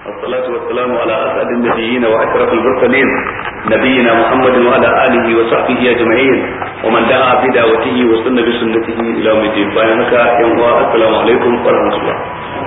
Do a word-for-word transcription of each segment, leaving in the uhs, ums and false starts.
والصلاة والسلام على أسعد النبيين وأشرف المرسلين نبينا محمد وعلى آله وصحبه أجمعين ومن دعا بدعوته وسن بسنته إلى يوم الدين. السلام عليكم ورحمة الله.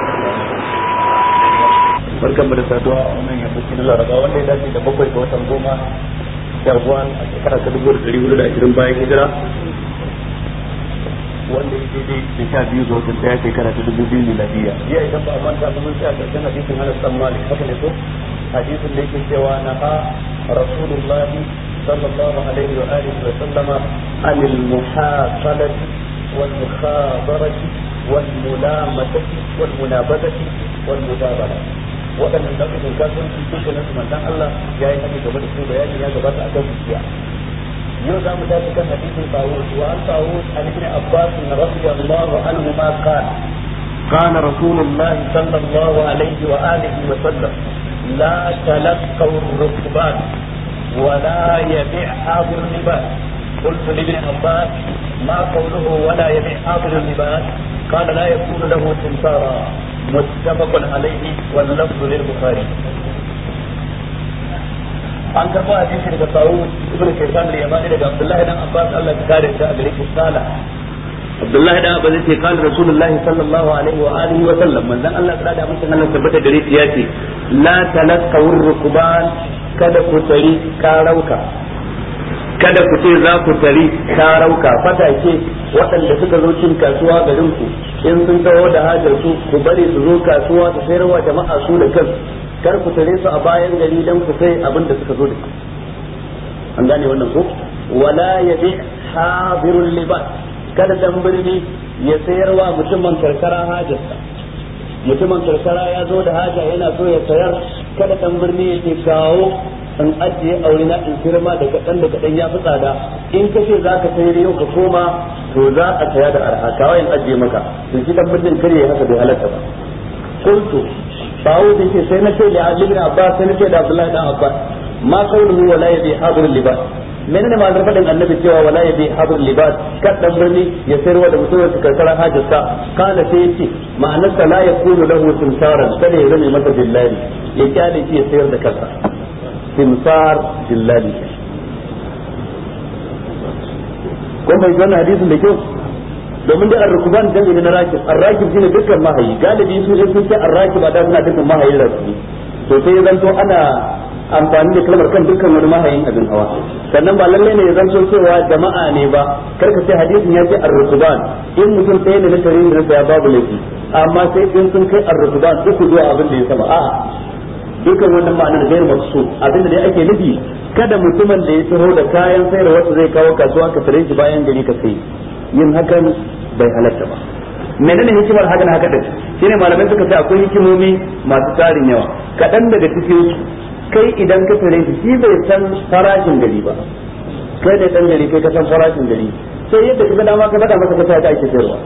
barkan mu da saduwa a wannan yammacin laraba wanda ya dace da bakwai ga watan goma sharbuwan a shekara ta dubu da dari hudu da ashirin bayan hijira wanda ya daidai da sha biyu ga watan daya shekara ta dubu biyu miladiya. Jiya idan ba a manta ba mun tsaya karshen hadisin Anas bin Malik haka ne ko hadisin da yake cewa na ha Rasulullahi sallallahu alaihi wa alihi wa sallama anil muhasalati wal mukhabarati wal mulamatati wal munabadati wal mudabara. waɗannan nau'ikan kasuwanci duka na manzon Allah ya yi hadi gaba da su bayani ya gabata akan dukiya. yau za mu tafi kan hadisin Tawus wa an Tawus an ibn Abbas radiyallahu anhu ma qala قال رسول الله صلى الله عليه وآله وسلم لا تلقوا الركبان ولا يبيع حاضر اللباس. قلت لابن عباس ما قوله ولا يبيع حاضر اللباس؟ قال لا يكون له سمسارا. متفق عليه واللفظ للبخاري. an karɓo hadisi daga Tawus ibn Kaysan al-Yamani daga Abdullah ibn Abbas Allah ya kare shi a gare shi sala Abdullah ibn Abbas yace kan Rasulullahi sallallahu alaihi wa alihi wa sallam manzon Allah ya da mutum Allah tabbata gare shi yace la talaqawur rukban kada ku tari karauka kada ku ce za ku tari karauka fatake waɗanda suka zo cin kasuwa garin ku in sun taho da hajar su ku bari su zo kasuwa su sayarwa jama'a su da kansu kar ku tare su a bayan gari dan ku sai abin da suka zo da shi. An gane wannan ko wala yabi hadirul libas kada dan birni ya sayarwa mutumin karkara hajarsa. Mutumin karkara ya zo da haja yana so ya sayar kada dan birni yake kawo in ajiye aure na in firma da kadan da kadan ya fi tsada in kace zaka sayar yau ka koma to za a saya da arha kawai in ajiye maka to shi dan birnin kare haka bai halatta ba. kuntu bawo da ce sai na ce da Ali bin Abbas sai na ce da Abdullahi dan Abbas ma qawluhu wala yabi hadir libas menene ma'anar fadin annabi cewa wala yabi hadir libas kadan birni ya sayarwa da mutum su karkara hajarsa kana sai yace ma'anar sa la yakunu lahu simsaran kada ya zame masa billahi ya kyale shi ya sayar da kansa simsar billahi. kun bai gane hadisin da kyau domin da ar-rukuban jami'i na rakib ar-rakib shine dukkan mahayi galibi su sun ce ar-rakib da suna dukkan mahayin rakibi to sai ya zanto ana amfani da kalmar kan dukkan wani mahayin abin hawa sannan ba lalle ne ya zanto cewa jama'a ne ba karka sai hadisin ya ce ar-rukuban in mutum sai ne na tare ne ya babu laifi amma sai in sun kai ar-rukuban uku zuwa abin da ya sama a'a dukkan wannan ma'anar gairu maksu abin da dai ake nufi kada mutumin da ya taho da kayan sayarwa wanda zai kawo kasuwa ka tare shi bayan gari ka sai yin hakan bai halatta ba. menene hikimar hakan haka din shine malamai suka ce akwai hikimomi masu tarin yawa kadan daga cikin su kai idan ka tare shi shi bai san farashin gari ba kai da dan gari kai ka san farashin gari sai yadda kaga dama ka faɗa masa ka ta ake sayarwa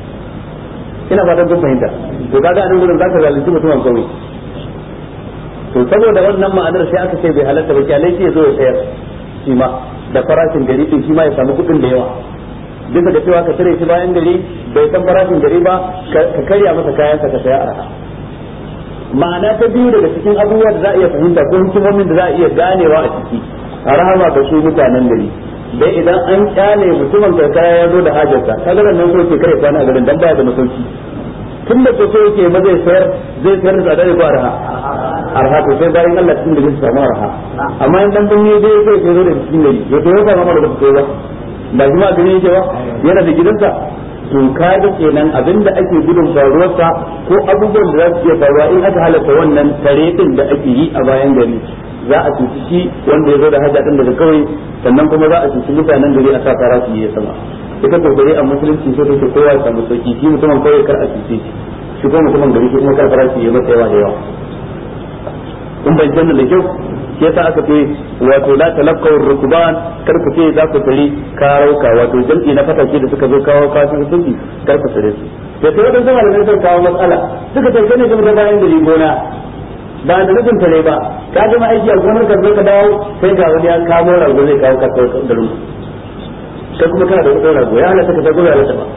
ina fatan kun fahimta to kaga anan gurin zaka zalunci mutumin kawai to saboda wannan ma'anar sai aka ce bai halatta ba kyalai shi ya zo ya sayar shi ma da farashin gari din shi ma ya samu kuɗin da yawa bisa da cewa ka tare shi bayan gari bai san farashin gari ba ka karya masa kayansa ka saya arha. ma'ana ta biyu daga cikin abubuwa da za a iya fahimta ko hikimomin da za a iya ganewa a ciki a rahama ga su mutanen gari dai idan an kyale mutumin karkara ya zo da hajarsa kaga nan so ke kare kwana a garin dan baya da masauki tun da so yake ma zai sayar zai sayar da tsada ko arha arha to sai bayan Allah cikin da zai samu arha amma in dan bin dai sai ya zo da cikin gari ya to ya samu mara da kowa ba shi ma gani yake ba yana da gidansa to kaga kenan abinda ake gudun faruwarsa ko abubuwan da za su iya faruwa in aka halatta wannan tare din da ake yi a bayan gari za a cuci shi wanda ya zo da hajja din daga kawai sannan kuma za a cuci mutanen gari a sa farashi ya sama ita ko gari a musulunci sai take kowa ya samu sauki shi mutumin kawai kar a cuce shi shi ko mutumin gari kuma kar farashi ya masa yawa da yawa kun bai janna da kyau shi yasa aka ce wato la talaqaw rukban kar ku ce za ku tare karauka wato jam'i na fatake da suka zo kawo kafin sunni kar ku tare su da sai wadansu malamai sun kawo matsala suka ce ne kuma da bayan gari gona ba da nufin tare ba ka gama aiki a gonar ka zo ka dawo sai ga wani ya kamo rago zai kawo ka kawo garin sai kuma kana da kudin rago ya halatta ka zago ya halatta ba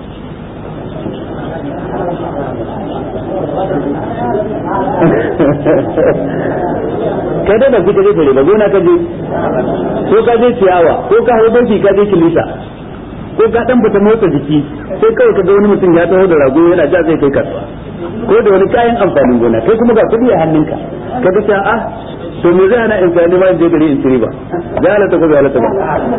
kai da kuka je tare ba gona ka je ko ka je ciyawa ko ka hawo doki ka je kilisa ko ka dan fita motsa jiki sai kawai ka ga wani mutum ya taho da rago yana ja zai kai kasuwa ko da wani kayan amfanin gona kai kuma ga kudi a hannunka kaga ta ah to me zai ana amfani ma je gari in ci riba ya halatta ko halatta ba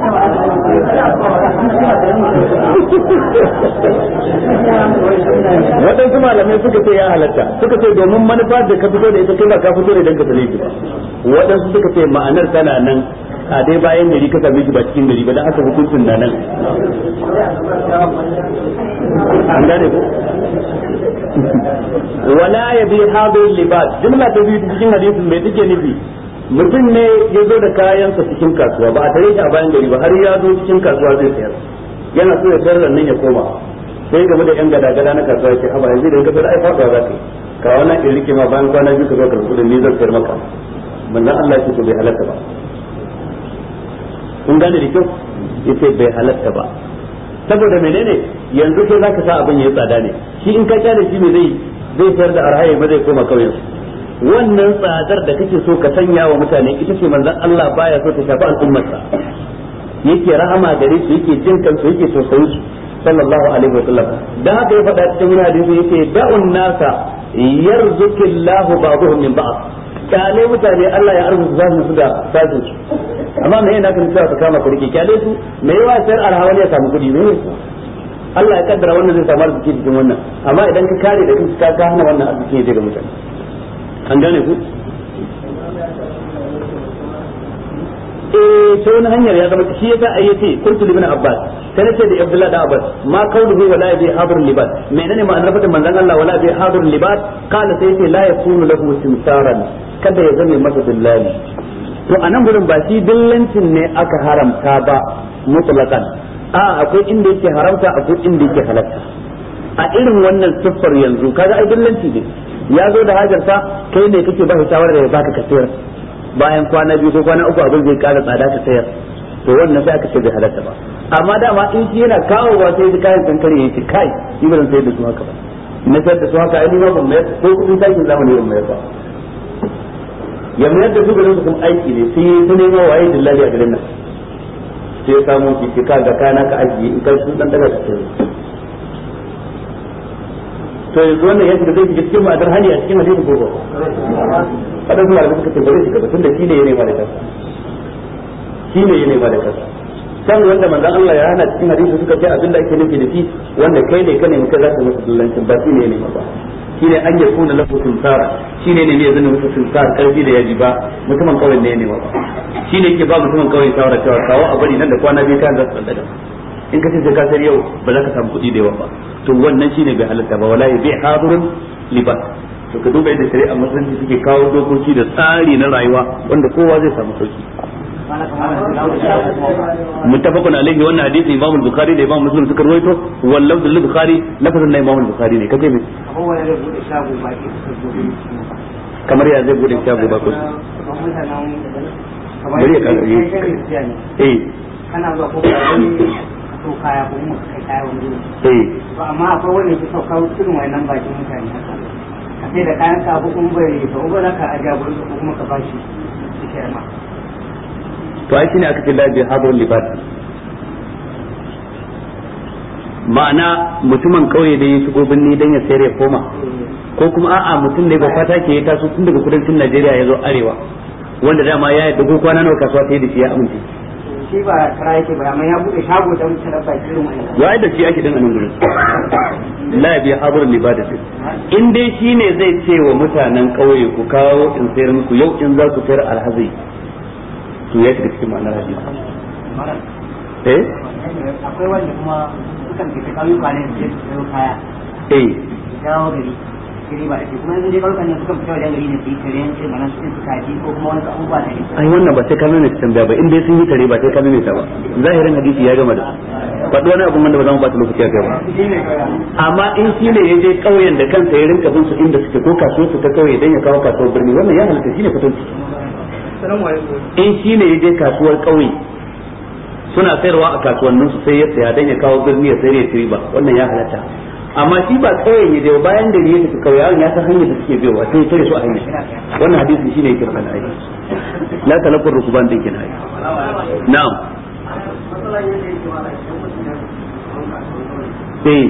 waɗansu malamai suka ce ya halatta suka ce domin manufa da ka fito da ita kai ba ka fito da idan ka tsale ba waɗansu suka ce ma'anar tana nan a dai bayan gari ka same shi ba cikin gari ba dan haka hukuncin na nan an gane ko wala yabi hadir libas jumla ta biyu cikin hadisin mai take nufi mutum ne ya zo da kayansa cikin kasuwa ba a tare shi a bayan gari ba har ya zo cikin kasuwa zai sayar yana so ya sayar da nan ya koma sai game da yan gada-gada na kasuwa ya ce haba yanzu da ka sayar ai faɗuwa za ka yi ka wannan in rike ma bayan kwana biyu ka zo ka rubuta ni zan sayar maka manzon Allah ya ce to bai halatta ba kun gane da kyau yace bai halatta ba saboda menene yanzu sai zaka sa abin yayi tsada ne shi in ka kyale shi me zai zai sayar da arhaye ba zai koma kauyen wannan tsadar da kake so ka sanya wa mutane ita ce manzon Allah baya so ta shafi al'ummarsa yake rahama gare su yake jin kansu yake tausayin su sallallahu alaihi wa sallam dan haka ya faɗa cikin hadisi yake da'un nasa yarzuqillahu ba'dhum min ba'd kyale mutane Allah ya arzuta su da sasin su amma me yana kan cewa ka kama ku rike kyale su me yawa sai alhawali ya samu kudi ne Allah ya kaddara wannan zai samu arziki cikin wannan amma idan ka kare da kanka ka hana wannan arziki ya je ga mutane an gane ku eh ta wani hanyar ya zama shi yasa ayyati kuntu ibn abbas kana ce da abdullah da abbas ma qawluhu wala bi hadir libat menene ma'anar fadin manzon Allah wala bi hadir libat kana sai ce la yakunu lahu simsaran kada ya zame masa dillali to anan gurin ba shi dillancin ne aka haramta ba mutlaqan a akwai inda yake haramta akwai inda yake halatta a irin wannan siffar yanzu kaga ai dillanci ne ya zo da hajarsa kai ne kake ba shi shawara da ya baka ka sayar bayan kwana biyu ko kwana uku abin zai kara tsada ka sayar to wannan sai aka ce bai halatta ba amma dama in shi yana kawo ba sai kayan kankare yake kai shi ba zan sayar da su haka ba na sayar da su haka ai ni ma ban mayar ko kudin takin zamani ban mayar ba ya mayar da su garin su kuma aiki ne sai su nemo waye dillali a garin nan sai ya samu ki ka ga kana ka ajiye in kai sun dan daga su to yanzu wannan ya shiga zai shiga cikin ma'adar hani a cikin hadisi gobe kada zuwa da suka ce bare shiga batun da shi ne ya nema da kansa shi ne ya nema da kansa kan wanda manzon Allah ya hana cikin hadisi suka ce abin da ake nufi da shi wanda kai ne ka nemi kai za ka masa dillancin ba shi ne ya nema ba shi ne an yakuna lahu sultara shi ne ne ya zama masa sultar karfi da yaji ba mutumin kawai ne ya nema ba shi ne yake ba mutumin kawai shawara cewa kawo a bari nan da kwana biyu kan za su tsallaka in ka ce ka sayar yau ba za ka samu kuɗi da yawa ba to wannan shine bai halatta ba wala yabi hadirun libat to ka duba yadda shari'a musulunci suke kawo dokoki da tsari na rayuwa wanda kowa zai samu sauki muttafaqun alaihi wannan hadisi Imam al-Bukhari da Imam Muslim suka rawaito wallahu al-Bukhari lafazin na Imam al-Bukhari ne kace me kamar ya zai bude shago ba ko bari ka eh kana zuwa ko so kaya ko mu kai kaya wani eh to amma akwai wanda ke sauka cikin wannan bakin mutane haka ka sai da kayan ka ko kuma bai to ba za ka aje gurin ko kuma ka bashi shi ma to ai shine aka ce da bi hadrul libat ma'ana mutumin kauye da ya shigo binni dan ya sayar ya koma ko kuma a'a mutum ne ba fata ke ya taso tun daga kudancin Najeriya ya zo arewa wanda dama ya yadda ko kwana nawa kasuwa ta yi da shi ya amince shi ba kara yake ba amma ya bude shago da mutane ba irin wannan wai da shi ake din anan gurin la bi hadur libadati in dai shine zai ce wa mutanen kauye ku kawo in sayar muku yau in za ku sayar alhazi to ya shiga cikin ma'anar hadisi eh akwai wanda kuma sukan fi kauyuka ne da su kaya eh dawo gari gari ba ake kuma in dai kauyuka ne sukan fita wajen gari ne su yi tare yanci mana su suka ji ko kuma wani abubuwa ne ai wannan ba sai ka nuna tambaya ba in dai sun yi tare ba sai ka nuna ta ba zahirin hadisi ya gama da faɗi wani abun wanda ba za mu bata lokaci a kai ba amma in shi ne ya je ƙauyen da kansa ya rinka bin su inda suke ko kasuwar su ta ƙauye dan ya kawo kasuwar birni wannan ya halatta shine fitanci in shi ne ya je kasuwar ƙauye suna sayarwa a kasuwannin su sai ya saya dan ya kawo birni ya sayar ya ci riba wannan ya halatta amma shi ba kawai ne da bayan da ya tafi kawai ya san hanyar da suke biyowa sai ya tare su a hanyar wannan hadisi shine yake magana ai la talaqur rukuban din kin ai na'am eh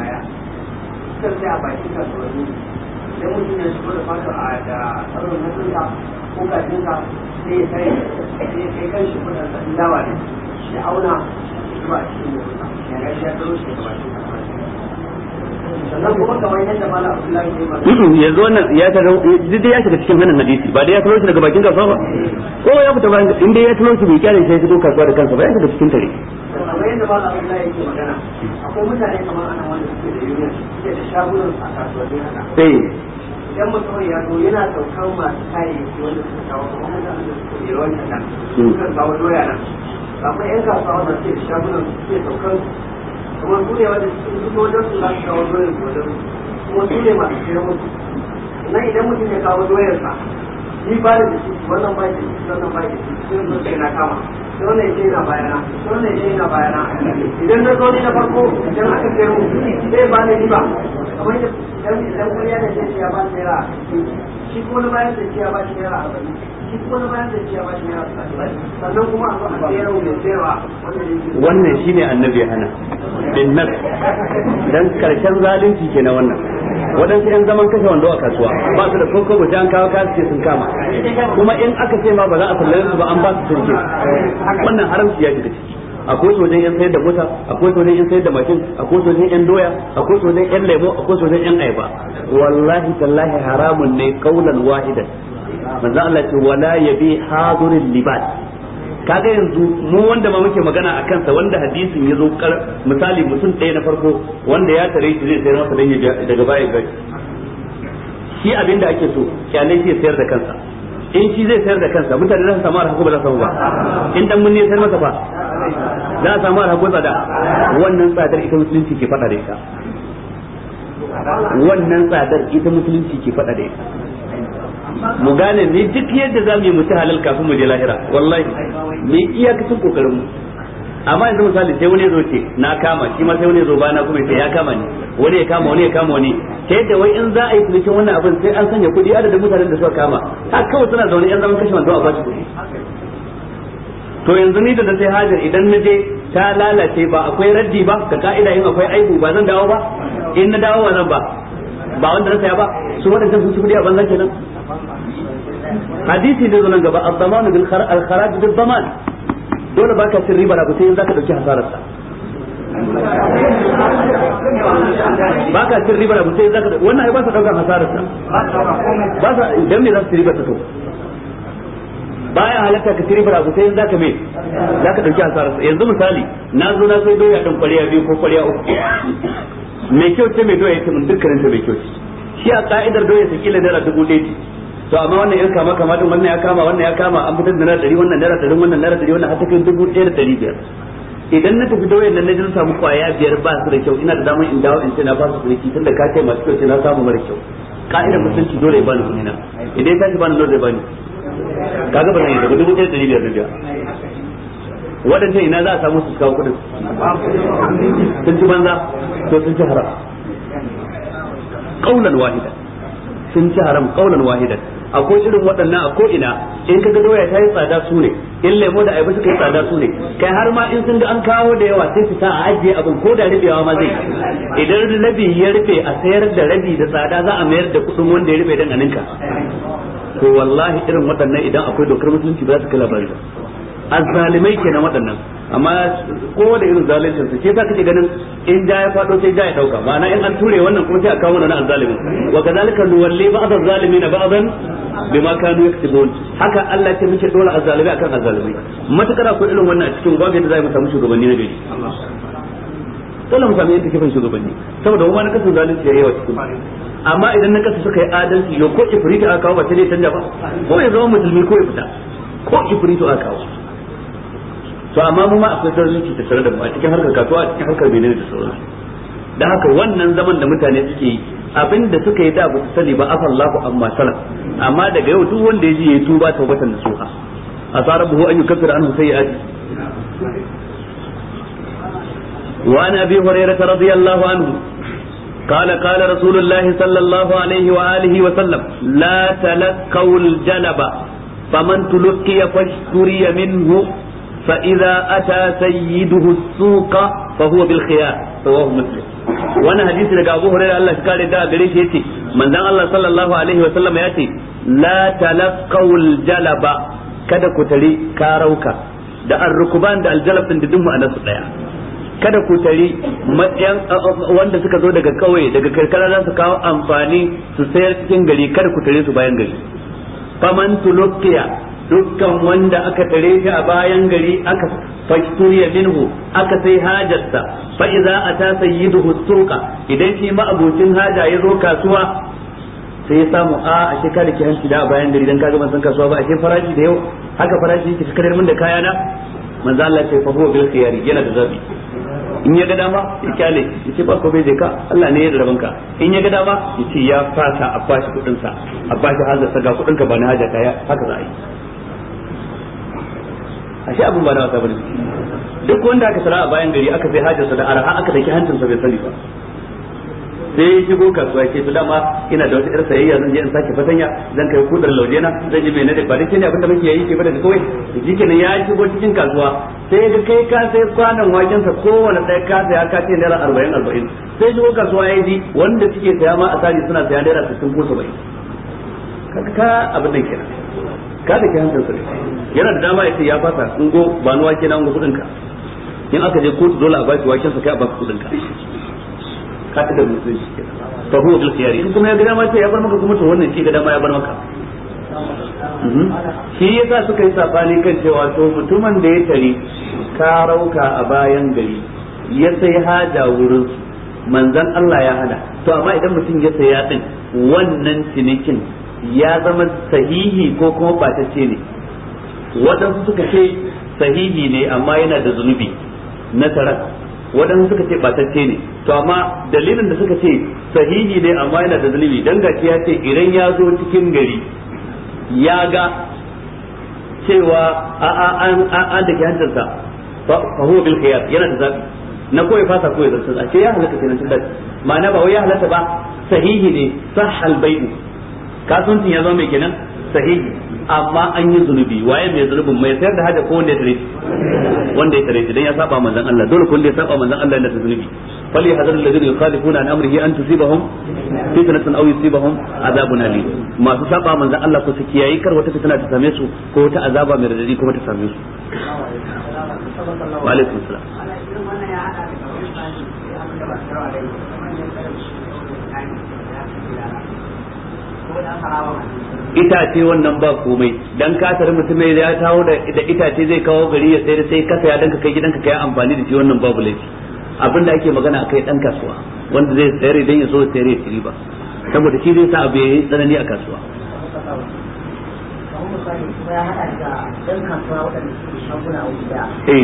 idan mutum ya shigo da fata a da tsaron na tunda ko kafin ka sai sai sai kai kan shi kudin sa dawa ne shi auna ba shi ne ya ga shi ya tsaro shi ba shi sannan kuma kamar yadda malam Abdullahi ya yi yanzu wannan ya taro duk ya shiga cikin hannun hadisi ba da ya tsaro shi daga bakin kasuwa ba ko ya fita bayan inda ya tsaro shi bai kyale sai ya fito kasuwa da kansa ba ya shiga cikin tare kamar yadda malam Abdullahi yake magana akwai mutane kamar ana wanda suke da union suke da shagunan a kasuwanni haka idan mutum ya zo yana saukar masu kayayyaki wanda suka kawo kuma mutane da suke da wancan nan suka kawo doya nan akwai yan kasuwa wanda suke da shagunan suke saukar kuma su ne wanda suke zuwa wajen su za su kawo doyar su wajen kuma su ne masu kira mutu nan idan mutum ya kawo doyarsa ni ba da shi wannan ba shi wannan ba shi sai zo sai na kama sai wannan ya ce yana bayana sai wannan ya ce yana bayana idan na zo ni na farko idan aka sayar mu sai ba ni riba kamar yadda idan idan kuriya da ce ya ba naira shi kuma na bayan da ce ya ba shi naira arba'in shi kuma na bayan da ce ya ba shi naira arba'in sannan kuma a zo a sayar mu mai sayarwa wannan shine annabi hana bin nas dan karshen zalunci kenan wannan waɗansu yan zaman kashe wando a kasuwa ba su da koko ba an kawo kasu ce sun kama kuma in aka ce ma ba za a sallare su ba an ba su turke wannan haramci ya shiga ciki akwai sojan yan sayar da mota akwai sojan yan sayar da mashin akwai sojan yan doya akwai sojan yan lemo akwai sojan yan ayaba wallahi tallahi haramun ne kaulan wahidan manzo Allah ce wala yabi hadirul libas kaga yanzu mu wanda ma muke magana a kansa wanda hadisin ya zo misali mutum ɗaya na farko wanda ya tare shi zai sayar masa dan daga baya ga shi abinda ake so kyale shi ya sayar da kansa in shi zai sayar da kansa mutane za su samu arha ko ba za su samu ba in dan mun ne sayar masa fa za a samu arha ko tsada wannan tsadar ita musulunci ke faɗa da ita wannan tsadar ita musulunci ke faɗa da ita mu gane ne duk yadda za mu yi mutu halal kafin mu je lahira wallahi me iyakacin kokarin mu amma yanzu misali sai wani zo ce na kama shi ma sai wani zo bana kuma sai ya kama ni wani ya kama wani ya kama wani ta yadda wai in za a yi cinikin wannan abin sai an sanya kuɗi adadin mutanen da suka kama har kawai suna zaune yan zaman kashe wanda a bashi kuɗi to yanzu ni da na sai hajar idan na je ta lalace ba akwai raddi ba ka ka'ida in akwai aibu ba zan dawo ba in na dawo ba zan ba ba wanda na saya ba su waɗancan sun ci kuɗi a banzan kenan hadisi da zunan gaba az-zamanu bil kharaj bil zaman dole baka cin riba da ku sai in zaka dauki hasarar sa baka cin riba da ku sai zaka wannan ai ba sa daukar hasarar sa ba sa idan me za su riba ta to baya halatta ka riba da ku sai zaka me zaka dauki hasarar sa yanzu misali na zo na sai doya dan kwariya biyu ko kwariya uku me kyau ce mai doya yake mun dukkanin ta mai kyau shi a ka'idar doya ta kila naira dubu ɗaya to amma wannan yan kama kama din wannan ya kama wannan ya kama an fitar da naira ɗari wannan naira ɗari wannan naira ɗari wannan har ta kai dubu ɗaya da ɗari biyar idan na tafi doyen nan na jin samu kwaya biyar ba su da kyau ina da damar in dawo in ce na ba su kuɗi tunda ka ce masu kyau ce na samu mara kyau ka'idar musulunci dole ya bani kuɗi na idan ya tashi bani dole zai bani kaga ba zan yi daga dubu ɗaya da ɗari biyar da biyar waɗancan ina za a samu su kawo kuɗin sun ci banza to sun ci haram kaulan wahida sun ci haram kaulan wahidan akwai irin waɗannan a ko'ina in kaga doya ta yi tsada su ne in lemo da ayaba suka yi tsada su ne kai har ma in sun ga an kawo da yawa sai su sa a ajiye abin ko da rubewa ma zai idan rabi ya rufe a sayar da rabi da tsada za a mayar da kuɗin wanda ya rufe dan aninka to wallahi irin waɗannan idan akwai dokar musulunci ba za su kai labari azzalimai kenan waɗannan amma ko da irin zalincin su ke sa kake ganin in ja ya fado sai ja ya dauka ma'ana in an ture wannan kuma sai a kawo wannan azzalimin wa kadhalika nuwalli ba'd az-zalimin ba'dan bima kanu yaktubun haka Allah ce muke dora azzalimai akan azzalimai matakar akwai irin wannan a cikin babu yadda za mu samu shugabanni na gari dole mu samu yadda kifin shugabanni saboda wani na kasu zalunci ya yawa cikin amma idan na kasu suka yi adalci yo ko ifrita aka kawo ba sai dai canja ba ko ya zama musulmi ko ya fita ko ifrito aka kawo to amma mu ma akwai zalunci ta tare da mu a cikin harkar kasuwa a cikin harkar menene da sauransu da haka wannan zaman da mutane suke yi abinda suka yi da ba su sani ba afallahu amma salaf amma daga yau duk wanda ya ji ya tuba tawbatan nasuha asarabu an yukaffira anhu sayyi'ati wa an abi hurairah radiyallahu anhu قال قال رسول الله صلى الله عليه وآله وسلم لا تلقوا الجلب فمن تلقي فاشتري منه فإذا أتى سيده السوق فهو بالخيار رواه مسلم. وانا حديث daga Abu Hurairah Allah ya kare da gare shi yace manzon Allah sallallahu alaihi wa sallam yace la talaqawul jalaba kada ku tari karauka da ar-rukban da al-jalab din dukkan ma'anar su daya. Kada ku tari matsayan wanda suka zo daga kauye daga karkara za su kawo amfani su sayar cikin gari kada ku tare su bayan gari. Faman tuluqiya dukkan wanda aka tare shi a bayan gari aka fashturiya minhu aka sai hajarsa fa idza ata sayyiduhu suqa idan shi ma abocin haja ya zo kasuwa sai ya samu a ashe ka da ke hanci da a bayan gari dan kaga ban san kasuwa ba ashe farashi da yau haka farashi yake kakar min da kaya na manzo Allah sai fa huwa bil khiyari yana da zabi in ya ga dama ya kyale ya ce ba ko bai je ka Allah ne ya da ka in ya ga dama ya ce ya fata a bashi kudin sa a bashi hajarsa ga kudin ka ba na haja kaya haka za a yi ashe abun ba na wasa bane duk wanda aka sara a bayan gari aka sai hajarsa da araha aka dake hancinsa bai sani ba sai ya shigo kasuwa ke to dama ina da wata yar sayayya zan je in sake fatanya zan kai kudar laujena zan ji menene ba dake ne abinda muke yi ke bada kawai shi kenan ya shigo cikin kasuwa sai ga kai ka sai kwanan waken sa kowanne ɗaya ka sai ka ce naira arba'in arba'in sai shigo kasuwa ya ji wanda suke saya ma a sari suna saya naira sittin ko saba'in kaga ka abin nan kenan ka da ke hancin sa yana da dama ya ce ya fasa in go ba ni wake na ungo kudin ka in aka je kotu dole a baki waken sa kai a baka kudin ka ka ta da mutunci kenan fa huwa bil khiyari in kuma ya ga dama sai ya bar maka kuma to wannan shi ga dama ya bar maka shi yasa suka yi sabani kan cewa to mutumin da ya tare ka rauka a bayan gari ya sai haja wurin manzon Allah ya hana to amma idan mutum ya saya din wannan cinikin ya zama sahihi ko kuma batacce ne waɗansu suka ce sahihi ne amma yana da zunubi na tarak waɗansu suka ce batacce ne to amma dalilin da suka ce sahihi ne amma yana da zunubi dan gaci ya ce idan ya zo cikin gari ya ga cewa a a an an da ke hantarsa fa huwa bil khiyar yana da zabi na koyi fasa koyi zartar a ce ya halatta kenan tunda ma'ana ba wai ya halatta ba sahihi ne sahal bai'u kasuwancin ya zama mai kenan sahihi amma an yi zunubi waye mai zunubin mai sayar da haja ko wanda ya tare wanda ya tare dan ya saba manzon Allah dole ko wanda ya saba manzon Allah yana da zunubi fali hadar alladhina yukhalifuna an amrihi an tusibahum fitnatun aw yusibahum adhabun alim masu saba manzon Allah ko su kiyayi kar wata fitna ta same su ko wata azaba mai radadi kuma ta same su wa alaikum salam itace wannan ba komai dan ka tare mutum mai ya tawo da itace zai kawo gari ya sayar sai ka saya dan ka kai gidanka kai amfani da shi wannan babu laifi abinda ake magana akai dan kasuwa wanda zai sayar idan ya so sayar ya ci ba saboda shi zai sa abu yayi tsanani a kasuwa eh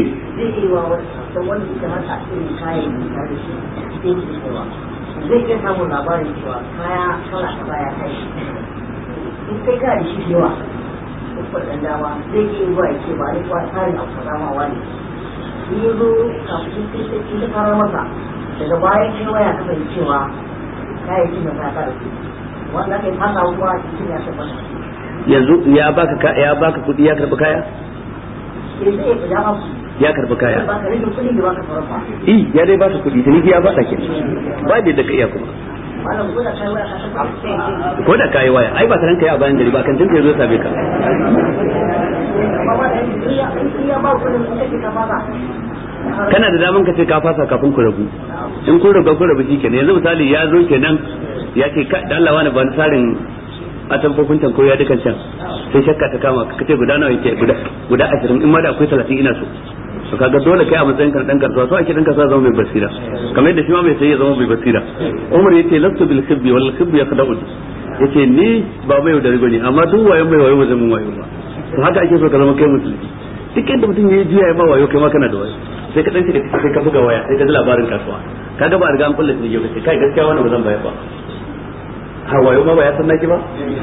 zai iya samun labarin cewa kaya kala ta baya kai in kai ka da shi yawa ko dan dama zai iya zuwa ya ce ba ni kwa tsarin abu kaza ma wani in yi zo kafin sai sai kin fara masa daga bayan kai waya ka bai cewa kayayyakin da ka fara su wanda kai fasa kuma cikin ya tabbata yanzu ya baka ya baka kudi ya karbi kaya sai sai ya fada ya karbi kaya eh ya dai ba su kudi tuni ya bada ke ba da ka iya kuma ko da kai waya ai ba taran kai a bayan gari ba kan tinka yazo sabe ka kana da daman ka ce ka fasa kafin ku rabu in kun rabu ku rabu shikenan yanzu misali ya zo kenan ya ce da Allah wani ban tsarin a tamfofin can ko ya dukan can sai shakka ta kama ka ce guda nawa yake guda guda ashirin in ma da akwai talatin ina so to kaga dole kai a matsayin kan dan kasuwa so ake dan kasuwa zama mai basira kamar yadda shi ma mai sai ya zama mai basira Umar yace lastu bil khibbi wal khibbi yaqda'u yace ni ba mai da rigo ne amma duk wayo mai wayo zan mun wayo ba to haka ake so ka zama kai musulmi duk inda mutum ya jiya ya ba wayo kai ma kana da wayo sai ka dan shiga sai ka buga waya sai ka ji labarin kasuwa kaga ba riga an kullace ne yau kai gaskiya wannan ba zan bayar ba ha wayo ma ba ya san naki ba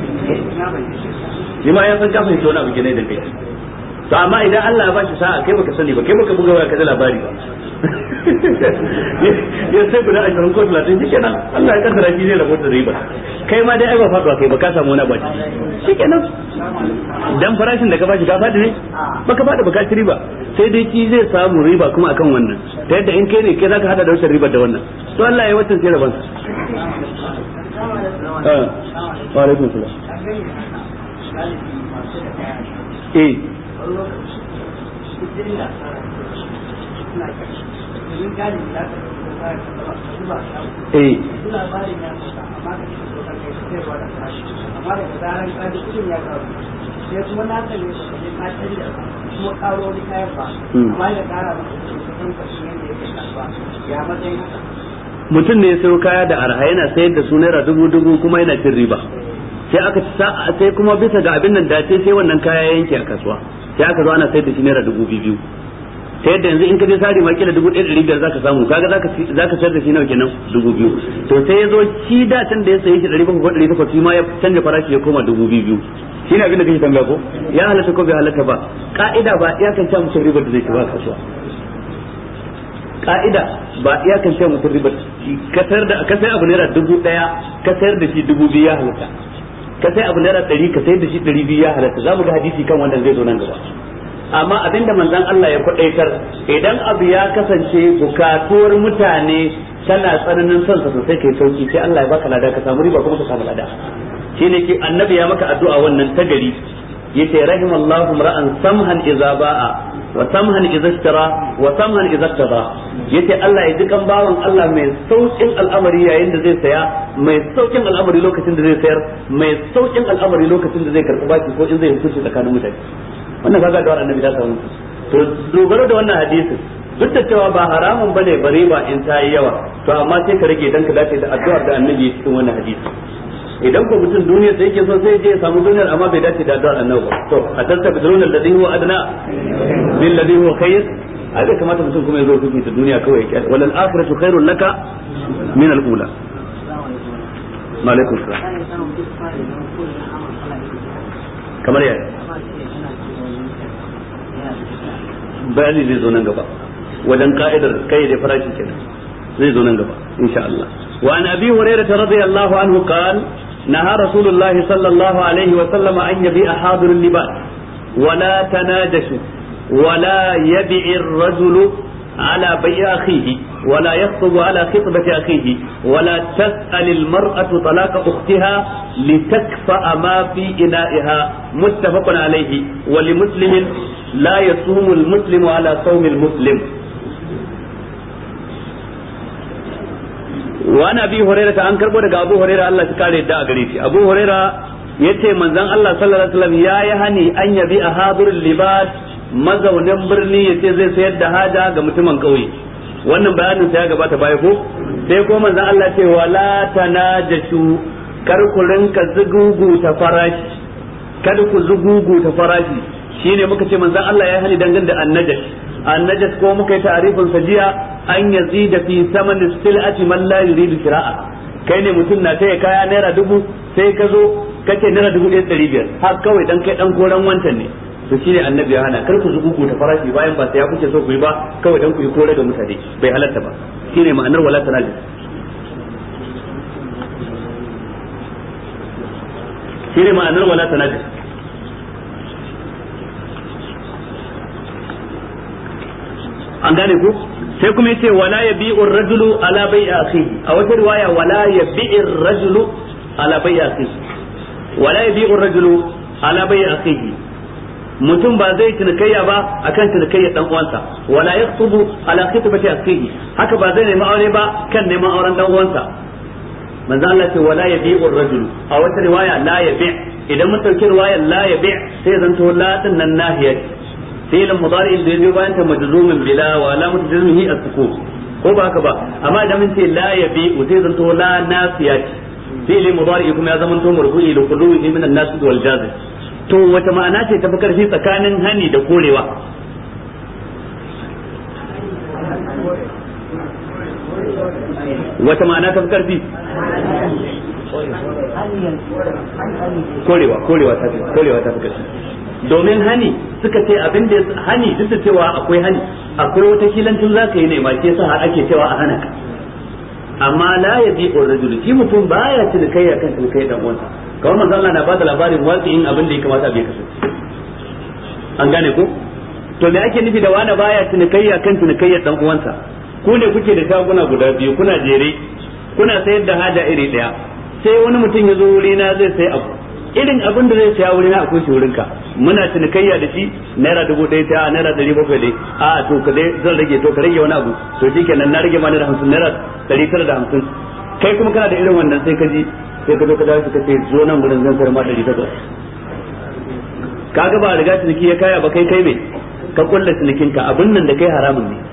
shi ma ya san kafin shi wani abu gine da kai to amma idan Allah ya bashi sa'a kai baka sani ba kai baka buga waya ka ji labari ba ya sai guda ashirin ko talatin shi kenan Allah ya kaddara shi zai rabu da riba kai ma dai ai ba faduwa kai ba ka samu wani baci shi kenan dan farashin da ka bashi ka fadi ne baka fada baka ci riba sai dai ki zai samu riba kuma akan wannan ta yadda in kai ne kai zaka hada da wata riba da wannan to Allah ya watan sai raban ah wa alaikum salam eh eh amma da zaran ka ji kudin ya karu sai kuma na sanya ka je ka canza kuma karo wani kayan ba amma da kara maka kusan kashi yadda yake kasuwa ya matsayin haka mutum ne ya sayo kaya da arha yana sayar da su naira dubu dubu kuma yana cin riba sai aka sai kuma bisa ga abin nan dace sai wannan kaya yanke a kasuwa sai aka zo ana sayar da shi naira dubu biyu ta yadda yanzu in ka je sari ma kila dubu ɗaya ɗari biyar zaka samu kaga zaka zaka sayar da shi nawa kenan dubu biyu to sai ya zo shi da can da ya sayi shi ɗari bakwai ko ɗari takwas shi ma ya canja farashi ya koma dubu biyu shi ne abin da kake tambaya ko ya halatta ko bai halatta ba ka'ida ba iya kan cewa mutum ribar da zai ci ba kasuwa ka'ida ba iya kan cewa mutum ribar ka sayar da ka sayar abu naira dubu ɗaya ka sayar da shi dubu biyu ya halatta ka sai abu naira ɗari ka sayar da shi ɗari biyu ya halatta za mu ga hadisi kan wannan zai zo nan gaba amma abinda manzon Allah ya kwadaitar idan abu ya kasance bukatuwar mutane tana tsananin son sa sosai kai sauki sai Allah ya baka lada ka samu riba kuma ka samu lada shine ke annabi ya maka addu'a wannan ta gari yace rahimallahu ra'an samhan idza ba'a wa samhan idza ishtara wa samhan idza tada yace Allah ya ji kan bawon Allah mai saukin al'amari yayin da zai saya mai saukin al'amari lokacin da zai sayar mai saukin al'amari lokacin da zai karɓi baki ko in zai hukunci tsakanin mutane wannan kaga da annabi ta samu to dogaro da wannan hadisin duk da cewa ba haramun bane bare ba in ta yi yawa to amma sai ka rage dan ka dace da addu'ar da annabi cikin wannan hadisi idan ko mutum duniya sai yake so sai je ya samu duniyar amma bai dace da addu'ar annabi ba to hatta bidrun alladhi huwa adna bil ladhi huwa khayr ai bai kamata mutum kuma ya zo kuke ta duniya kawai ya wal akhiratu khairul laka min al ula wa alaikum salam kamar ya bayani zai zo nan gaba wajen ka'idar kai da farashi kenan zai zo nan gaba insha Allah wa an abi hurairah radiyallahu anhu qala naha rasulullahi sallallahu alaihi wa sallam an yabi'a hadirul libas wa la tanajashu wa la yabi'i ar-rajulu على بيع أخيه ولا يخطب على خطبة أخيه ولا تسأل المرأة طلاق أختها لتكفأ ما في إنائها متفق عليه ولمسلم لا يصوم المسلم على صوم المسلم وأنا أبي هريرة أنكر بودك أبو هريرة الله تكالي الداء قريتي أبو هريرة يتي من ذن الله صلى الله عليه وسلم يا يهني أن يبيع حاضر اللباس mazaunin birni ya ce zai sayar da haja ga mutumin kauye wannan bayanin sai ya gabata baya ko sai ko manzon Allah ce wala tanajashu kar ku rinka zugugu ta farashi kada ku zugugu ta farashi shine muka ce manzon Allah ya hani dangane da annajash annajash ko muka yi ta'arifin sa jiya an yazida fi saman silati man la yuridu shira'a kai ne mutum na taya kaya naira dubu sai ka zo kace naira dubu ɗaya ɗari biyar har kawai dan kai dan koran wancan ne to shine annabi ya hana kar ku zugugu ta farashi bayan ba sai ya kuce so ku yi ba kawai dan ku yi kore ga mutane bai halatta ba shine ma'anar wala tanajis shine ma'anar wala tanajis an gane ku sai kuma yace wala yabi'u ar-rajulu ala bai'i akhihi a wata riwaya wala yabi'u ar-rajulu ala bai'i akhihi wala yabi'u ar-rajulu ala bai'i akhihi mutum ba zai cinikayya ba akan cinikayya dan uwansa wala yaktubu ala khitbati akhihi haka ba zai nemi aure ba kan neman auren dan uwansa manzo Allah ce wala yabi'u ar-rajulu a wata riwaya la yabi' idan mun dauki riwaya la yabi' sai zanto la din nan nahiyat sai lam mudari da yazo bayan ta majzumin bila wa alamatu jazmihi as-sukun ko ba haka ba amma idan mun ce la yabi'u sai zanto la nasiyat sai lam mudari kuma ya zama to marfu'i da kullu min an-nas wal jazm to wata ma'ana ce tafi karfi tsakanin hani da korewa wata ma'ana tafi karfi korewa korewa ta korewa ta fi karfi domin hani suka ce abin da hani duk da cewa akwai hani akwai wata kilantin zaka yi ne ma ke sa har ake cewa a hana ka amma la yabi ar-rajul shi mutum baya cinikayya kan cinikayya dan uwansa kawai manzo Allah na bada labarin waqi'in abin da ya kamata bai kasance an gane ko to me ake nufi da wani baya cinikayya kan cinikayya dan uwansa ku ne kuke da shaguna guda biyu kuna jere kuna sayar da haja iri daya sai wani mutum ya zo wuri na zai sai abu irin abin da zai saya wuri na akwai shi wurinka muna cinikayya da shi naira dubu ɗaya ta naira ɗari bakwai dai a to ka dai zan rage to ka rage wani abu to shikenan na rage ma naira hamsin naira ɗari tara da hamsin kai kuma kana da irin wannan sai ka ji sai ka zo ka dawo ka ce zo nan gurin zan sayar ma ɗari takwas kaga ba riga ciniki ya kaya ba kai kai me ka kulla cinikinka abin nan da kai haramun ne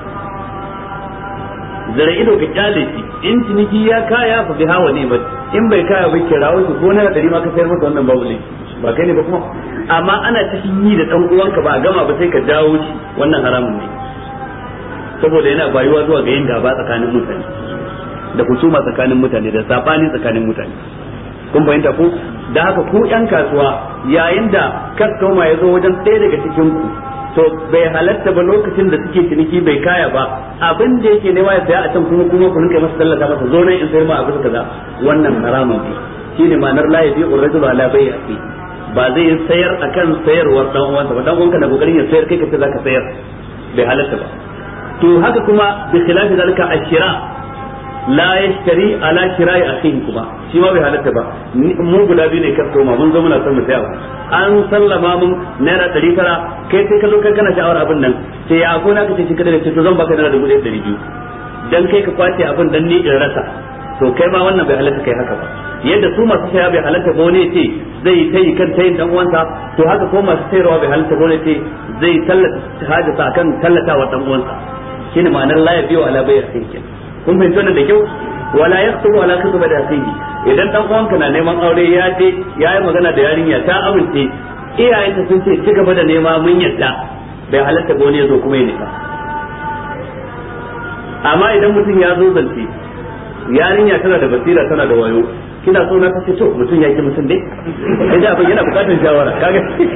zara ido ka kyale shi in ciniki ya kaya fa bi hawa ne ba in bai kaya ba kirawo shi ko na dari ma ka sayar masa wannan babu ne ba kai ne ba kuma amma ana cikin yi da dan uwanka ba a gama ba sai ka dawo shi wannan haramun ne saboda yana bayuwa zuwa ga yin gaba tsakanin mutane da kusuma tsakanin mutane da sabani tsakanin mutane kun fahimta ko da haka ku yan kasuwa yayin da customer ya zo wajen ɗaya daga cikin ku to bai halatta ba lokacin da suke ciniki bai kaya ba abin da yake nema ya saya a can kuma kuma ku rinka masa tallata masa zo ne in sayar ma abin kaza wannan haramun ne shine ma'anar la yabi ar-rajulu ala bai'i ba zai sayar akan sayarwar dan uwansa ba dan uwanka da kokarin ya sayar kai kace zaka sayar bai halatta ba to haka kuma bi khilafi zalika ashira la yashtari ala shira'i akhihi kuma shi ma bai halatta ba mu guda biyu ne kastoma mun zo muna son mu saya an sallama mun naira ɗari tara kai sai ka zo kai kana sha'awar abin nan sai ya ko na kace shi kada da ce to zan baka naira dubu ɗaya ɗari biyu dan kai ka kwace abin dan ni in rasa to kai ma wannan bai halatta kai haka ba yadda su masu saya bai halatta ba wani ce zai tayi kan tayin dan uwansa to haka ko masu sayarwa bai halatta ba wani ce zai tallata hajjata akan tallatawa dan uwansa shine ma'anar la yabiu ala bai'i akhihi kun fahimci wannan da kyau wala yaktubu ala khitba da akhihi idan dan uwanka na neman aure ya je yayi magana da yarinya ta amince iyayenta sun ce ci gaba da nema mun yadda bai halatta ba wani ya zo kuma ya nika amma idan mutum ya zo zance yarinya tana da basira tana da wayo kina so na kace to mutum ya ki mutum dai idan abin yana bukatar shawara kaga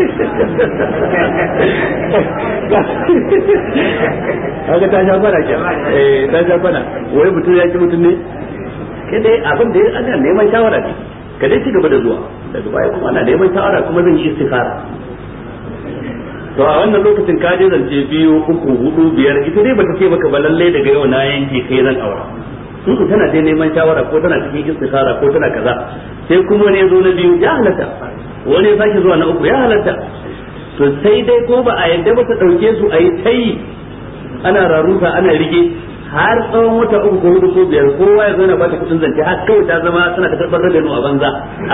kaga ta shawara ke eh ta shawara wai mutum ya ki mutum ne kai dai abin da ana neman shawara ne ka dai ci gaba da zuwa daga baya kuma ana neman shawara kuma zan yi istikhara to a wannan lokacin ka je zance biyu uku hudu biyar ita dai bata ce maka ba lalle daga yau na yanke kai zan aura su tana dai neman shawara ko tana cikin istikhara ko tana kaza sai kuma ne zo na biyu ya halatta wani ya sake zuwa na uku ya halatta to sai dai ko ba a yadda ba ta dauke su a yi tayi ana rarusa ana rige har tsawon wata uku ko hudu ko biyar kowa ya zo na bata kudin zance har kawai ta zama tana ta karbar da a banza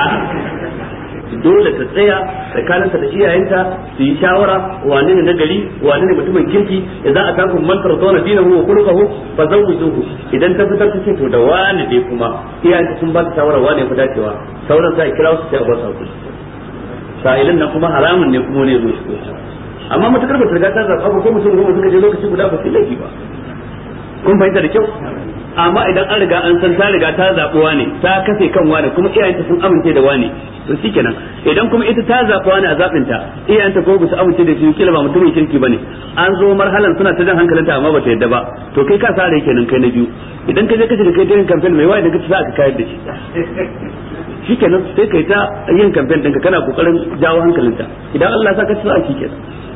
dole ta tsaya tsakaninta da iyayenta su yi shawara wane ne nagari wane ne mutumin kirki idan a tafi mantar zauna dinahu wa khuluquhu fa zawwijuhu idan ta fitar ta ce to da wani dai kuma iyayenta sun ba ta shawara wane ku dacewa sauran sai kira su sai a ba su hakuri sa'ilin nan kuma haramun ne kuma ne zo shi amma matakar ba ta riga ta zaba ko mutum ko suka je lokaci guda ba sai laifi ba kun fahimta da kyau amma idan an riga an san ta riga ta zabuwa ne ta kafe kan wani kuma iyayenta sun amince da wani to shikenan idan kuma ita ta zabuwa ne a zabin ta iyayenta ko ba su amince da shi kila ba mutumin kirki bane an zo marhalan suna ta jan hankalinta amma ba ta yadda ba to kai ka sare kenan kai na biyu idan ka je ka shiga kai ta yin campaign mai wai da kace za ka kayar da shi shikenan sai kai ta yin campaign ɗinka kana kokarin jawo hankalinta idan Allah ya saka ci za ki kenan